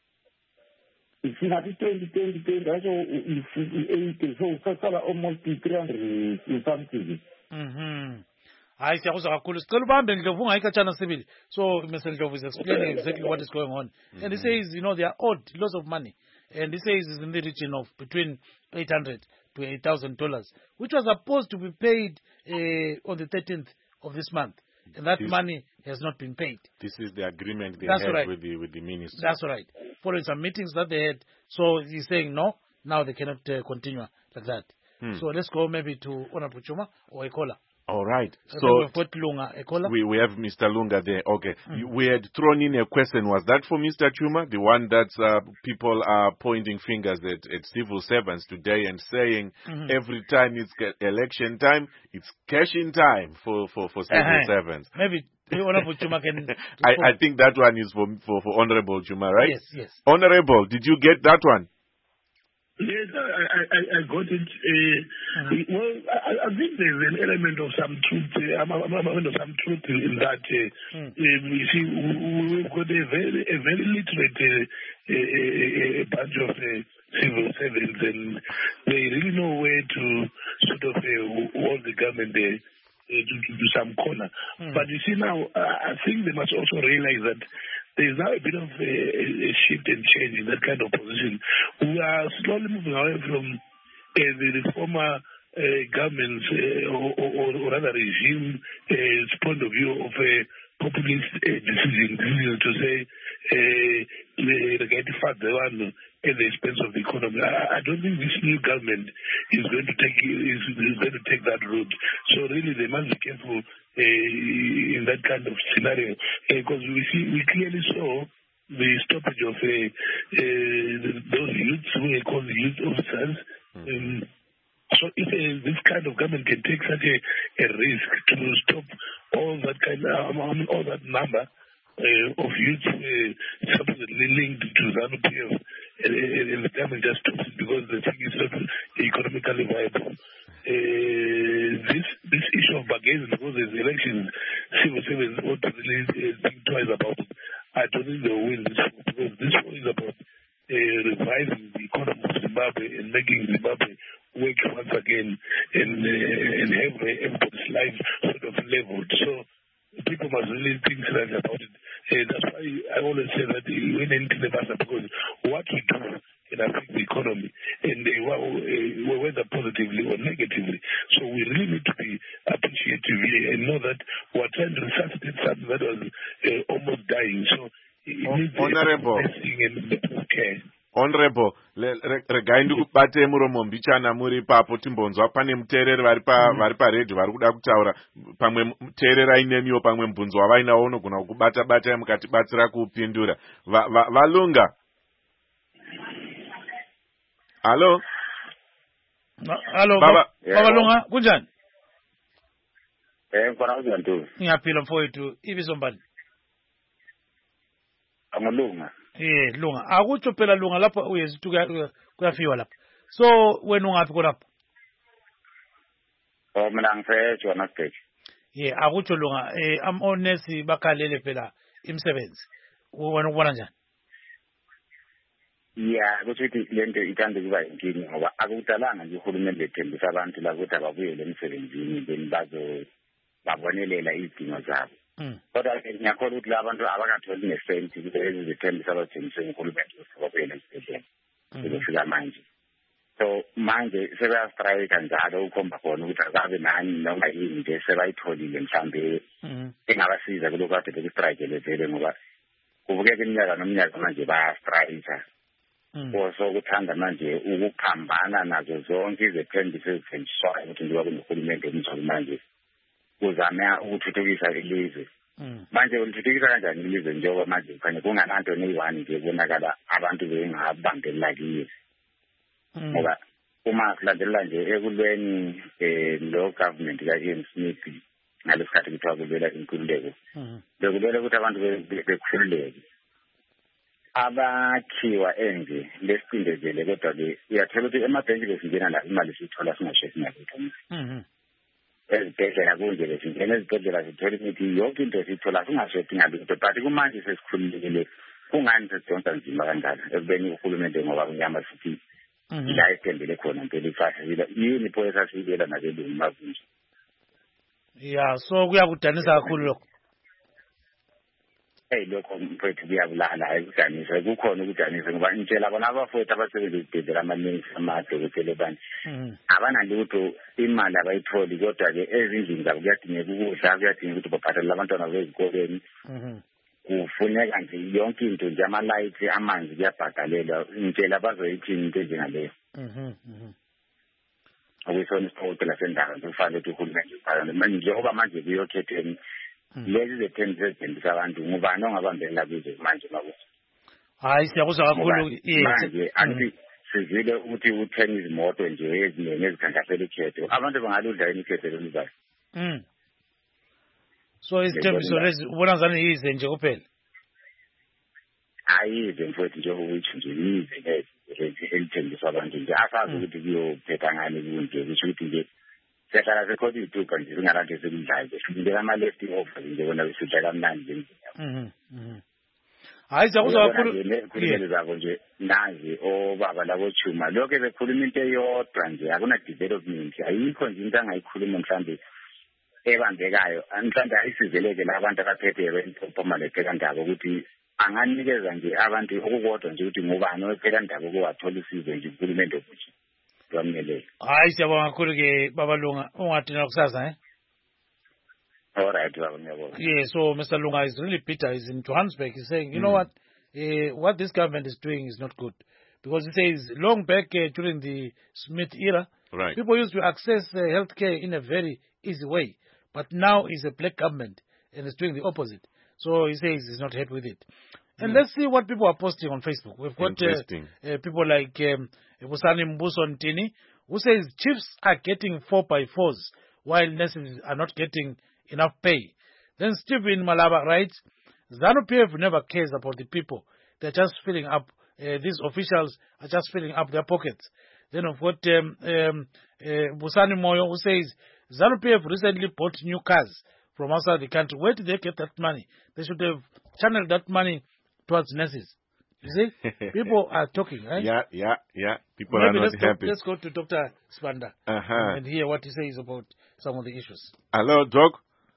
Singathi twenty twenty twenty asho i-eighty so usasala almost three hundred and something. Mhm. Hayi siyakuzwa kakhulu sicela ubambe Ndlovu ungayikhatshana sibili. So Mister Ndlovu is explaining exactly what is going on. Mm-hmm. And he says, you know, they are owed lots of money. And he says it's in the region of between eight hundred to eight thousand dollars, which was supposed to be paid uh, on the thirteenth of this month. And that this, money has not been paid. This is the agreement they That's had right. with the with the minister. That's right. Following some meetings that they had. So he's saying no, now they cannot uh, continue like that. Hmm. So let's go maybe to Honorable Chuma or Ekola. All right. So we've got Lunga, Ekola. We we have Mister Lunga there. Okay. Mm. We had thrown in a question. Was that for Mister Chuma, the one that uh, people are pointing fingers at, at civil servants today and saying mm-hmm. every time it's election time, it's cash in time for, for, for civil uh-huh. servants? Maybe Honorable Chuma can... I, I think that one is for, for, for Honorable Chuma, right? Yes, yes. Honorable, did you get that one? Yes, I, I, I got it. Uh, mm-hmm. Well, I, I think there's an element of some truth. Uh, I'm, I'm, I'm some truth in that. Uh, mm. uh, you see, we've got a very, a very literate uh, a, a, a bunch of uh, civil servants, and they really know where to sort of uh, hold the government there. Uh, to, to, to some corner. Mm. But you see now, uh, I think they must also realize that there is now a bit of a, a shift and change in that kind of position. We are slowly moving away from uh, the, the former uh, government's uh, or, or, or rather regime's uh, point of view of a populist uh, decision, decision to say the get the one at the expense of the economy. I, I don't think this new government is going to take is, is going to take that route. So really, they must be careful uh, in that kind of scenario because uh, we see we clearly saw the stoppage of uh, uh, those youths who are called youth officers. Mm. Um, so if uh, this kind of government can take such a, a risk to stop all that kind of, um, all that number uh, of youths uh, supposedly linked to ZANU P F, and, and the government just stops it because the thing is not economically viable. Uh, this this issue of bargaining because there's elections, civil servants ought to really uh, think twice about it. I don't think they'll win this war because this war is about uh, reviving the economy of Zimbabwe and making Zimbabwe work once again and uh, and have everybody's life sort of leveled. So people must really think seriously about it. Uh, that's why I always say that when anything about because what we do can affect the economy and uh, uh, whether positively or negatively. So we really need to be appreciative and know that we're trying to resuscitate something that was uh, almost dying. So it needs Honorable. and care. Honorable, regai ndikubate muromo mbichana muri papo timbonzwa pane muteereri vari vari paredhi vari kuda kutaura pamwe muteererai nemiwo pamwe mubvunzo wavainawo unogona kukubata batai mukatibatsira kuupindura. Valunga. Halo. Halo baba Lunga kunjani? Eh ngifana kunjani? Ngiyaphila mfowethu ibizo mbani? Amalunga. Eh Lunga akutsho phela Lunga lapha uyezithi kuyafiwa lapha. So wena ungaphi kolapha? Oh mina ngifethu na stage. Yeah akutsho Lunga eh am honest bakhalele phela imisebenzi. Wena ubona njani? Yeah, ukuthi lento ithanda kuba inkinga ngoba akudalanga nje uhulumende ethembisa abantu la ukuthi ababuyele emsebenzini then bazo babonelela izidingo zabo. Kodwa ngiyakholwa ukuthi labantu abakatholi nesenti lezi zithembisa abathembisa uhulumende ukuthi babuyele emsebenzini. Ukufika manje. So manje sebayastrayika njalo ukhomba khona ukuthi akabe nani noma yini nje sebayitholile mhlambe engabasiza kuloko kade bekustrike lezele ngoba kubukeka iminyaka nomnyaka manje bayastrayika. So kuthanda manje ukuphambana nazo zonke izethembiso ezithenjiswayo ukuthi njengoba kunohulumende omtholi manje kuzama ukuthuthukisa ilizwe. Manje ulithuthukisa kanjani ilizwe njengoba manje kukhanya kungananto neyi-one nje kubonakala abantu bengabambelela kiyo. Ngoba uma silandelela nje ekulweni lo government ka-Ian Smith ngalesikhathi kuthiwa kulwela inkululeko, bekulwela ukuthi abantu bekhululeke. Abakhiwa enje lesicindezele kodwa-ke uyathola ukuthi emabhenki besingena la imali siyithola singasho singalutho. Ezibhedlela kunje besingena ezibhedlela sithola imithi yonke into siyithola singasho singalutho, but kumanje sesikhululekile kungani sesidonsa nzima kanjalo ekubeni uhulumende ngoba kunyama sithi la esithembele khona mpela ifasila yini pho esasiyibela nabelungu makunje. Ya so kuyakudanisa kakhulu lokho. Hey lokho mfethu kuyabulala ayikudanisa kukhona ukudanisa ngoba intshela bona abafowethu abasebenza ezibhedlela amaningi amadokotela bani abanalutho imali abayitholi kodwa-ke ezindlini zabo kuyadingeka ukudla kuyadingeka ukuthi baphathele abantwana bezikoleni. Kufuneka nje yonke into nje amalayithi amanzi kuyabhadalelwa intshela bazoyithini into enjengaleyo. Okuyisona isiphoqela sendawo kufanele ukuthi uhulumende ubhalane manje njengoba manje kuyokhetheni lezi zethembiso ezithembisa abantu ngubani ongabambelela kuzo manje makuthi. Hayi siyakuzwa kakhulu manje anti sizile ukuthi uthenga izimoto nje eziningi ezikhankasela ikhetho abantu bangaludla yini ikhetho loluzayo. So isithembiso lezi ubona ngani yize nje kuphela? Ayize mfowethu njengoba uyitsho nje yize lezi elithembisa abantu nje asazi ukuthi kuyophetha ngani kunje kusho ukuthi nje sehlala sekhona iy'tuka nje zingalanto esekudlayo besibindela ama-left over nje bona besidla kamnandi nje. Hayi siyakuzwa kakhulu khulumele zabo nje nazi obaba labo Chuma lokho bekhuluma into eyodwa nje akuna-development ayikho nje into angayikhuluma mhlawumbe ebambekayo mhlawumbe ayisizeleke la abantu abaphethe bempomalephekandaba ukuthi anganikeza nje abantu okukodwa nje ukuthi ngubani owephekandaba okuwathola usizo nje uhulumende obuthi lwamnelele. Hayi siyabonga kakhulu-ke Baba Lunga ungadina kusasa eh? All right, Baba ngiyabonga. Yeah, so Mister Lunga is really bitter. He's in Johannesburg. He's saying, you mm. know what, uh, what this government is doing is not good. Because he says long back uh, during the Smith era, right. people used to access uh, healthcare in a very easy way. But now it's a black government and it's doing the opposite. So he says he's not happy with it. And mm. let's see what people are posting on Facebook. We've got uh, uh, people like um, Busani Mbuso Ntini, who says chiefs are getting four by fours while nurses are not getting enough pay. Then Stephen Malaba writes, ZANU-P F never cares about the people. They're just filling up, uh, these officials are just filling up their pockets. Then of what um, um, uh, Busani Moyo, who says, ZANU-P F recently bought new cars from outside the country. Where did they get that money? They should have channeled that money towards nurses. You see? People are talking, right? Yeah, yeah, yeah. People Maybe are not let's happy. Go, let's go to Doctor Sibanda uh-huh. and hear what he says about some of the issues. Hello, Doc.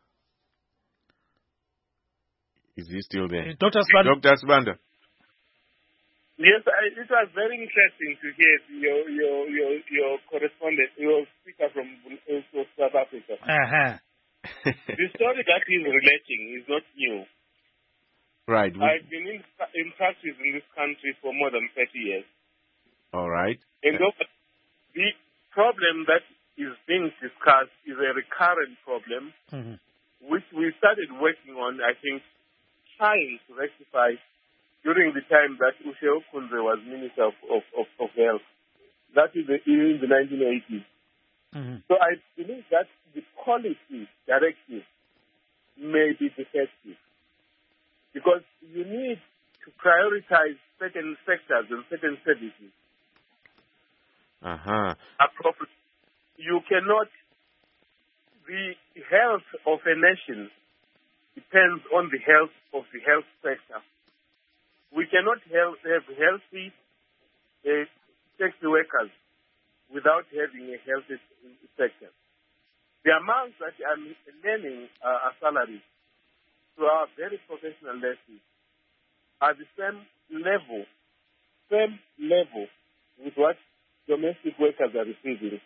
Is he still there? Doctor Sibanda. Doctor Sibanda. Yes, I, it was very interesting to hear your your your your correspondent, your speaker from South Africa. Uh-huh. The story that he's relating is not new. Right. I've been in, in practice in this country for more than thirty years. All right. And uh, the problem that is being discussed is a recurrent problem, mm-hmm. which we started working on, I think, trying to rectify during the time that Ushe Okunze was Minister of, of, of, of Health. That is the, in the nineteen eighties. Mm-hmm. So I believe that the policy directive may be defective because you need to prioritize certain sectors and certain services. Uh-huh. Appropriately. You cannot, the health of a nation depends on the health of the health sector. We cannot have, have healthy uh, sex workers without having a healthy sector. The amounts that I'm learning uh, are salaries to our very professional nurses are the same level, same level with what domestic workers are receiving.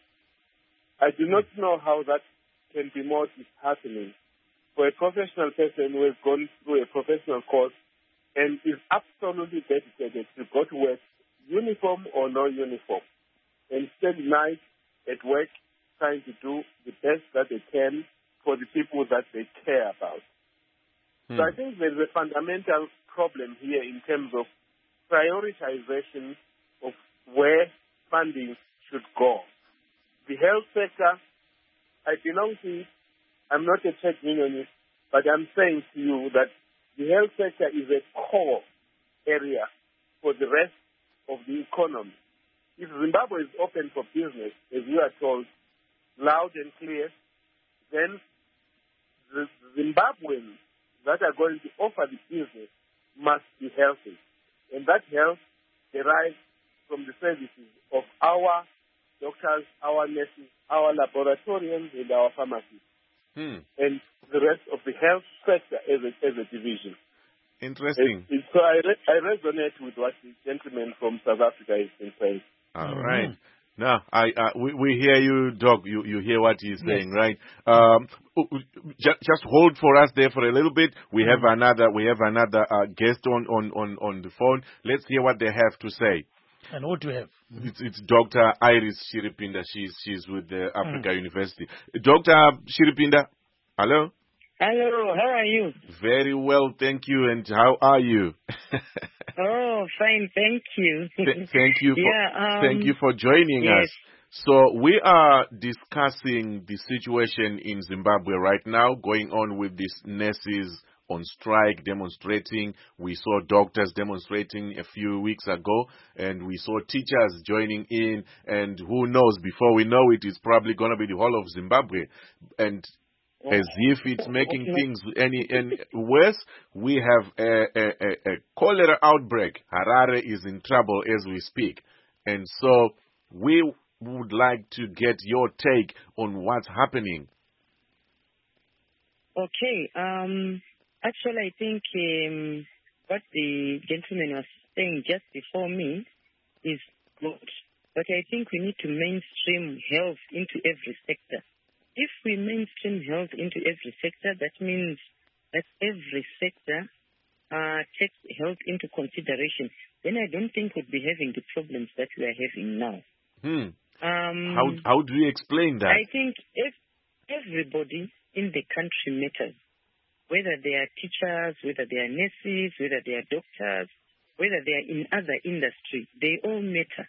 I do not know how that can be more disheartening for a professional person who has gone through a professional course and is absolutely dedicated to go to work, uniform or no uniform, and spend nights at work trying to do the best that they can for the people that they care about. Hmm. So I think there's a fundamental problem here in terms of prioritization of where funding should go. The health sector, I belong to it. I'm not a trade unionist, but I'm saying to you that the health sector is a core area for the rest of the economy. If Zimbabwe is open for business, as you are told, loud and clear, then the Zimbabweans that are going to offer the business must be healthy. And that health derives from the services of our doctors, our nurses, our laboratorians, and our pharmacists, hmm. and the rest of the health sector as a, as a division. Interesting. And, and so I, re- I resonate with what the gentleman from South Africa has been saying. All mm-hmm. right. No, I uh, we, we hear you, Doc. You you hear what he's saying, yes. right? Um, just, just hold for us there for a little bit. We mm-hmm. have another we have another uh, guest on, on, on, on the phone. Let's hear what they have to say. And what do you have? Mm-hmm. It's, it's Doctor Iris Shiripinda. She's she's with the Africa mm. University. Doctor Shiripinda, hello. Hello, how are you? Very well, thank you. And how are you? Oh, fine, thank you. Th- thank you. For, yeah, um, thank you for joining yes. us. So we are discussing the situation in Zimbabwe right now, going on with these nurses on strike, demonstrating. We saw doctors demonstrating a few weeks ago, and we saw teachers joining in. And who knows? Before we know it, it's probably going to be the whole of Zimbabwe. And as if it's making things any, any worse, we have a, a, a, a cholera outbreak. Harare is in trouble as we speak. And so we would like to get your take on what's happening. Okay. Um, actually, I think um, what the gentleman was saying just before me is good. But I think we need to mainstream health into every sector. If we mainstream health into every sector, that means that every sector uh, takes health into consideration. Then I don't think we'd be having the problems that we are having now. Hmm. Um, how how do you explain that? I think if everybody in the country matters, whether they are teachers, whether they are nurses, whether they are doctors, whether they are in other industry, they all matter.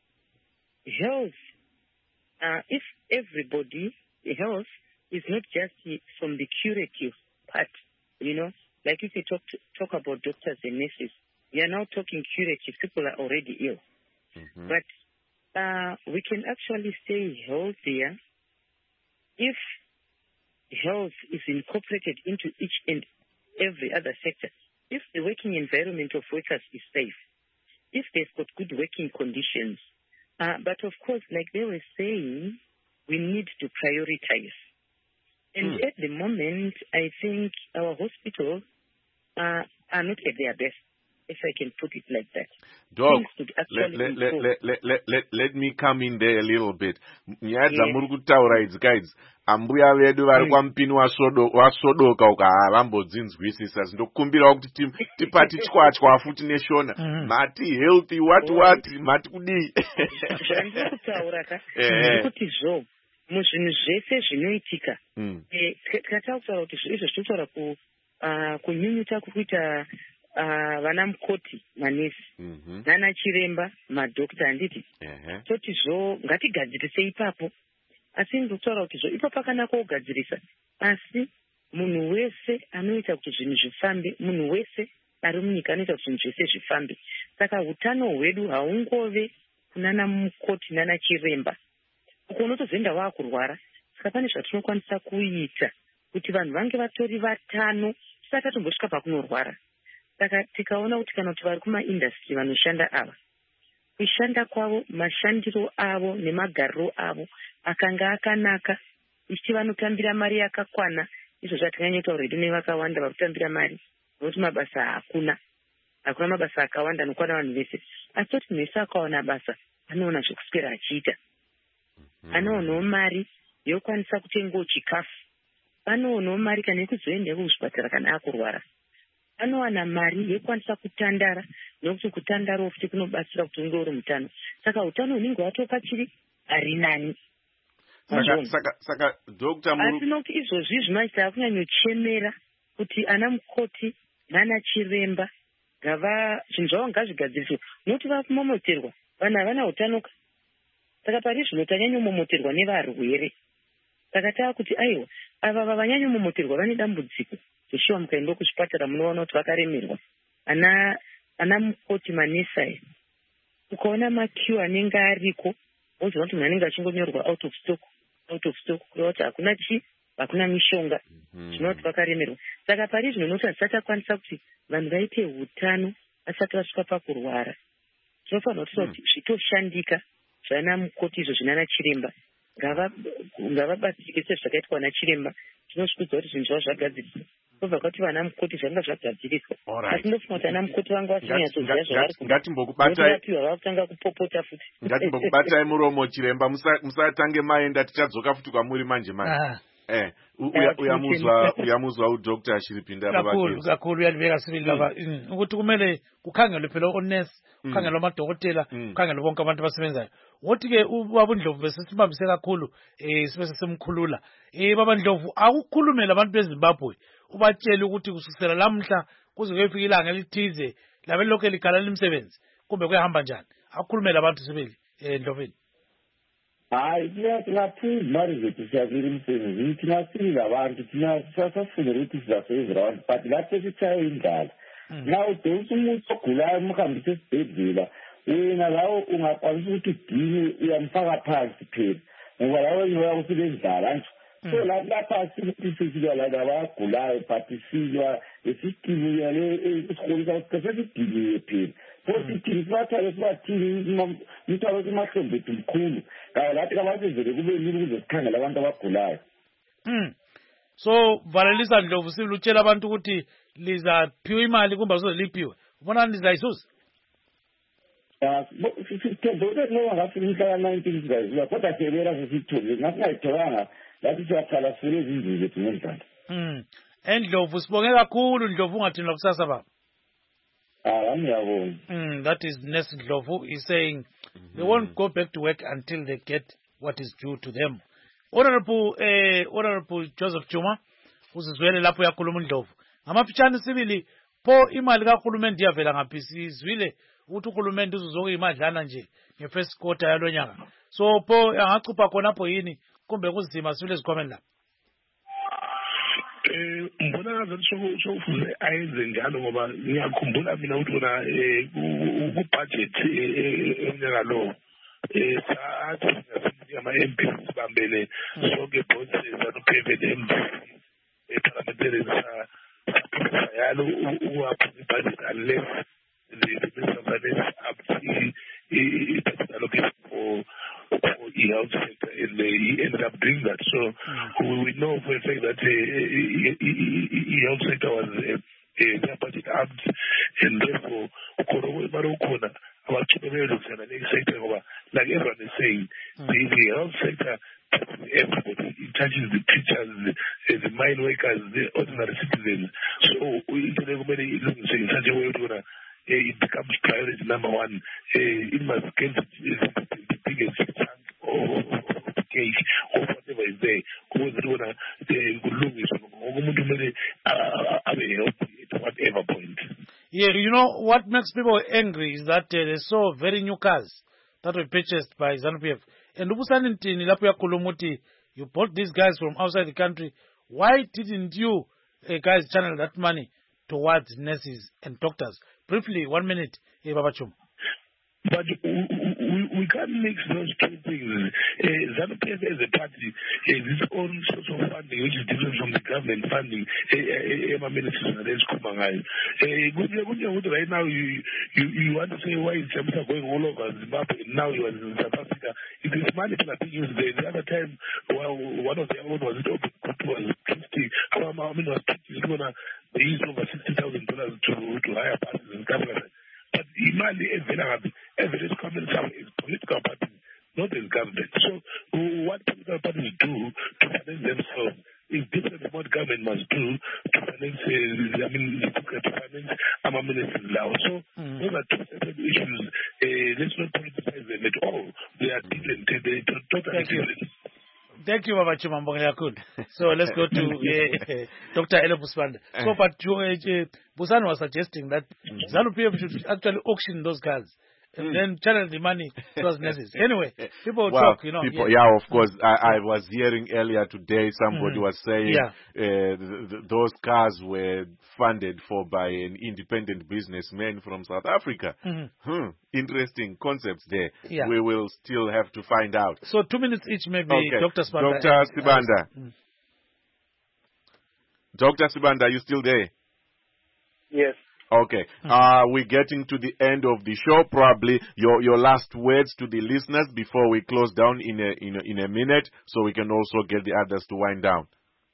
Health, uh, if everybody health is not just from the curative part, you know, like if you talk to, talk about doctors and nurses, we are now talking curative. People are already ill, mm-hmm. but uh, we can actually stay healthier if health is incorporated into each and every other sector. If the working environment of workers is safe, if they've got good working conditions, uh, but of course, like they were saying, we need to prioritize. And mm. at the moment, I think our hospitals uh, are not at their best, if I can put it like that. Doc, let, let, let, let, let, let, let, let me come in there a little bit. Nyadza muri kutaura idzi guys. Ambuya vedu vari kwampini wasodoka ukavambodzinzwisisa zindokumbirawo kuti tipati chwachwa futi neshona mati healthy what what mati kudii. Zvandiri kutaura ka ndikuti zvo muzvinhu zvese zvinoitika tikataura kuti izvo zvinotaura kunyunyuta kuita vana mukoti manesi nana chiremba madhokta handiti toti zvo ngatigadzirisei ipapo. Asi ndikutaura kuti zvo ipapo akanaka kugadzirisa, asi munhu wese anoita kuti zvinhu zvifambe, munhu wese ari munyika anoita kuti zvinhu zvese zvifambe. Saka utano hwedu haungove kunana mukoti nana chiremba. Uko unotozoenda waakurwara. Saka pane zvatinokwanisa kuita kuti vanhu vange vatori vatano tisati tatombosvika pakunorwara. Saka tikaona kuti kana kuti vari kumaindastri vanoshanda ava, kushanda kwavo, mashandiro avo nemagariro avo akanga akanaka, ichi vanotambira mari yakakwana, izvo zvatinganyota already nevakawanda varikutambira mari, nokuti mabasa hakuna. Hakuna mabasa akawanda anokwana vanhu vese. Asi kuti munhu wese akawana basa, anoona zvekuswera achiita. Anoonawo mari yokwanisa kutengawo chikafu. Anoonawo mari kana yekuzoenda kuzvipatara kana akurwara. Anowana mari yekwanisa kutandara, nokuti kutandara futi kunobatsira kuti unge uri mutano. Saka utano hunenge hwatoka chiri ari nani. Saka saka saka Doctor Muru. Asi nokuti izvozvi zvinoita kunyanyochemera kuti ana mukoti nana chiremba ngava zvinhu zvavo ngazvigadziriswe. Nokuti vakumomoterwa vanhu havana utano. Saka pari zvino tanyanyomomoterwa nevarwere. Saka taa kuti aiwa ava vavanyanyomomoterwa vane dambudziko. Zveshuwa mukaenda kuzvipatara munoona kuti vakaremerwa. Ana ana mukoti manesa ukaona makiu anenge ariko woziva kuti munhu anenge achingonyorwa out of stock out of stock kureva kuti hakuna chi hakuna mishonga zvinova kuti vakaremerwa. Saka pari zvino noti hazisachakwanisa kuti vanhu vaite utano vasati vasvika pakurwara. Tinofanira kutoita kuti zvitoshandika zvana mukoti izvo zvinana chiremba ngavabatsirike sezvakaitwa na chiremba. Tinosvikudza kuti zvinhu zvavo zvagadziriswa kubva kuti vana mukoti zvanga zvagadziriswa. Asi ndofunga kuti ana mukoti vanga vasinyatsoziva zvavari ngatimbokubatai vakutanga kupopota futi. Ngatimbokubatai muromo chiremba musatange maenda tichadzoka futi kwamuri manje manje. Eh uyamuzwa uyamuzwa uDoctor Shiripinda baba kakhulu kakhulu yanibeka sibili baba ukuthi kumele kukhangelwe phela onesi kukhangelwe amadokotela kukhangelwe bonke abantu abasebenzayo. Wothi ke ubaba Ndlovu besisibambise kakhulu eh sibe sesemkhulula eh baba Ndlovu akukhulumela abantu beZimbabwe ubatshela ukuthi kusukela lamhla kuze kuyefika ilanga elithize labe lokho elikhala limsebenzi kumbe kuyahamba njani. Akukhulumela abantu sibili eh Ndloveni. Hayi tingaphinde mari zethu siyakira imisebenzi tingasirira abantu tinasasafundela ukuthi sizasevera abantu but lathesithayo indlala. Now dose umuntu ogulayo umhambise esibhedlela wena lawo ungakwanisa ukuthi udinge uyamfaka phansi phela ngoba lawo yiwa kusile indlala nje. So lapha sisilwa la abagulayo but silwa esisitimuya le esikolisa sesisidiniwe phela. Futhi thina sibathale sibathini umthwalo wesimahlombe ethu mkhulu lathi kabasezele kube lula ukuze sikhangele abantu abagulayo. So Valelisa Ndlovu silutshela abantu ukuthi lizaphiwa imali kumbe azoliphiwe ubona lizayisusa. Sithembe ukuthi noma ngafika umhla nineteen sizayisusa kodwa siyebera sesithole ngasingayitholanga lathi siyaqala sifune izindlu zethu ngendlala. Ndlovu sibonge kakhulu Ndlovu ungathini lokusasa baba. Mm, that is Ness Ndlovu is saying mm-hmm. They won't go back to work until they get what is due to them. Honorable eh, Honorable Joseph Chuma uzizwele lapho yakhuluma uNdlovu. Ngamafitshane sibili pho imali kaHulumende iyavela ngaphi sizwile ukuthi uHulumende uzozoke imadlana nje ngefirst quarter yalonyaka. So pho angachupha khona pho yini kumbe kuzima sibile zikhomeni lapha. Eh mbona ngathi sokufuze ayenze njalo ngoba ngiyakhumbula mina ukuthi wona ku budget enyaka lo eh sathi ngathi ama M P sibambele sonke bonke zanuphethe M P eparliamentary sa yalo uapprove budget unless the minister finance up the allocation for the health sector and they ended up doing that. So mm. we know for a fact that the uh, health sector was uh, uh, budget up and therefore like everyone is saying, mm. the, the health sector touches everybody. It touches the teachers, the, the mine workers, the ordinary citizens. So we in such a way that it becomes priority number one. Uh, it must get the, the biggest chunk of the cake or whatever is there. At whatever point. Yeah, you know what makes people angry is that uh, they saw very new cars that were purchased by ZANU-P F. And you bought these guys from outside the country. Why didn't you uh, guys channel that money towards nurses and doctors? Briefly, one minute, eh, Baba Chum. But we, we, we can't mix those two things. Uh, ZANU-P F as a party has its own source of funding, which is different from the government funding. Right now, you, you, you want to say why is Jamusa going all over Zimbabwe, and now you are in South Africa. It is money that I think used there. The other time, well, one of the own was it open, was fifty. I mean, was fifty. They used over sixty thousand dollars to to hire parties in government. But imali evela and various comments are political parties, not as government. So what political parties do to finance themselves is different from what government must do to finance, uh, I mean, to finance our ministers now. So mm. those are two separate issues. Uh, let's not politicize them at all. They are different. They are totally different. Thank you, Baba Chimambongela. So let's go to uh, Doctor Elopu Sibanda. So, but uh, Busan was suggesting that ZANU-P F should actually auction those cars. And mm. then channel the money to those nurses. Anyway, people well, talk, you know. People, yeah. yeah, of course. I, I was hearing earlier today somebody mm. was saying yeah. uh, th- th- those cars were funded for by an independent businessman from South Africa. Mm-hmm. Hmm. Interesting concepts there. Yeah. We will still have to find out. So two minutes each, maybe, okay. Doctor Sibanda. Doctor Sibanda. Uh, mm. Doctor Sibanda, are you still there? Yes. Okay. Uh, we're getting to the end of the show. Probably your your last words to the listeners before we close down in a in a, in a minute, so we can also get the others to wind down.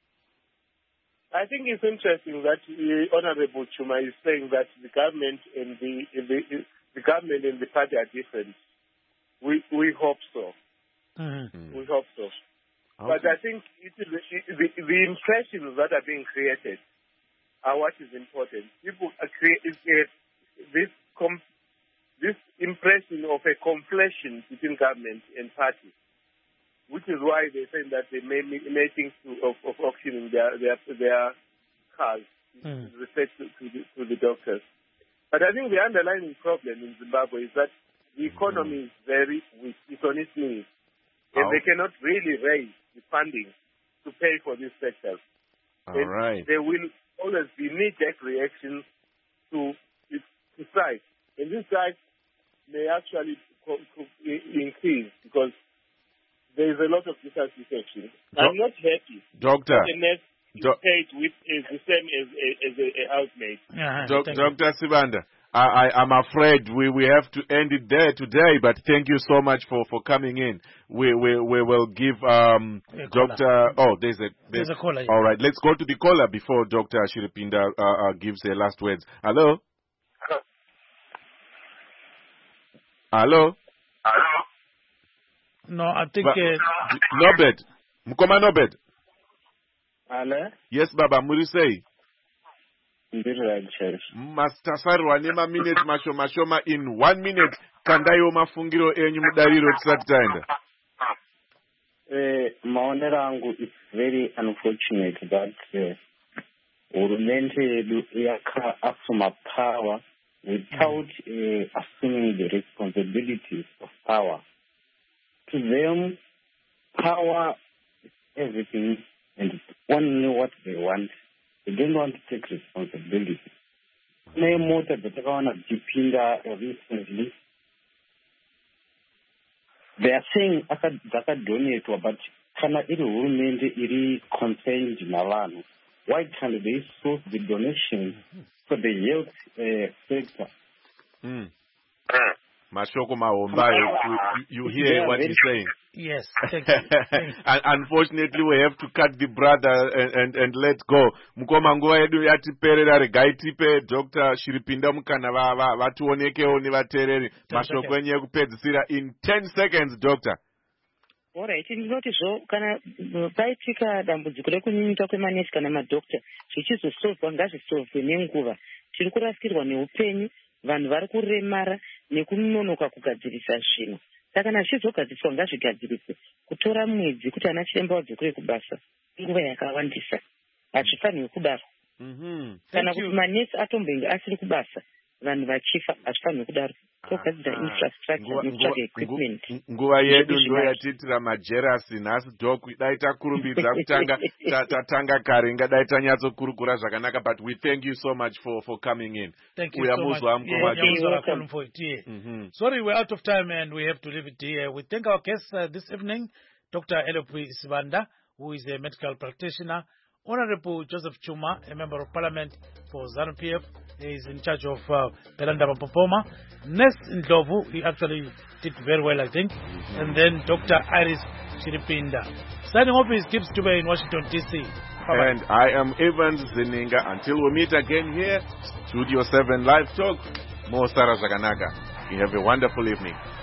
I think it's interesting that uh, Honorable Chuma is saying that the government and the the, the government and the party are different. We we hope so. Mm-hmm. We hope so. Okay. But I think it is the, the the impressions that are being created are what is important. People are create this com- this impression of a conflation between government and party, which is why they say that they may may think to, of, of auctioning their their their cars mm. with respect to, to, the, to the doctors. But I think the underlying problem in Zimbabwe is that the economy is very weak. It's on its knees, and oh. they cannot really raise the funding to pay for these sectors. All and right. They will always be knee-jerk reactions to to strike. And this strike may actually co- co- increase because there is a lot of dissatisfaction. Do- I'm not happy. Doctor. The nurse Do- paid with is the same as a, as a, a housemate. Uh-huh. Do- Doctor Sibanda, I, I, I'm afraid we, we have to end it there today, but thank you so much for, for coming in. We we, we will give um Doctor Oh, there's a there's, there's a caller. Yeah. All right, let's go to the caller before Doctor Shiripinda uh, uh, gives her last words. Hello. Hello. Hello. No, I think ba- uh, Nobed. Mukoma Nobed. Hello. Yes, Baba Murisei. Mastasarwa nema minutes masho mashoma in one minute kandayo mafungiro enyu mudariro tisati taenda. Eh, maonero angu it's very unfortunate that hurumende yedu yakaasuma power without uh, assuming the responsibilities of power. To them, power is everything and it's only what they want. They don't want to take responsibility. Kune mota dzatakaona dzichipinda recently, they are saying dzakadonetwa, but kana iri hurumende iri concerned navanhu, why can't they source the donations for the health uh, sector? Mm. Mashoko Mahombayo, you, you hear what he's saying? Yes, thank you. Thank you. Unfortunately, we have to cut the brother and, and, and let go. Mukoma nguva yedu yatiperera regai tipe Doctor Shiripinda mukana vatuonekewo nevateereri mashoko enyu ekupedzisira in ten seconds, Doctor. Alright, ndinoti zvo kana paitika dambudziko rekunyunyuta kwemanesi kana madhokta zvichizosolvwa ngazvisolvwe nenguva. Tiri kurasikirwa neupenyu, vanhu vari kuremara nekunonoka kugadzirisa zvinhu. Saka kana zvichizogadziriswa ngazvigadziriswe. Kutora mwedzi kuti ana chiremba vadzokere kubasa nguva yakawandisa hazvifanirwi kudaro. Kana kuti manesi atombenge asiri kubasa vanhu vachifa hazvifanirwi kudaro. Togadzira infrastructure nekutsvaga equipment. Nguva yedu ndo yatiitira majerasi nhasi dhoku dai takurumbidza kutanga tatanga kare ingadai tanyatsokurukura zvakanaka, but we thank you so much for for coming in. Thank you so much. Yeah, yeah, for it, yeah. Mm-hmm. Sorry, we're out of time and we have to leave it here. We thank our guests uh, this evening, Doctor Elopu Sibanda, who is a medical practitioner, Honorable Joseph Chuma, a member of parliament for ZANU-P F, is in charge of uh, Belanda Mapopoma. Ness Ndlovu, he actually did very well, I think. Mm-hmm. And then Doctor Iris Shiripinda. Signing off is Gibbs Dube in Washington, D C. Bye-bye. And I am Evans Zeninga. Until we meet again here, Studio seven Live Talk, Mo Sara Zakanaga. You have a wonderful evening.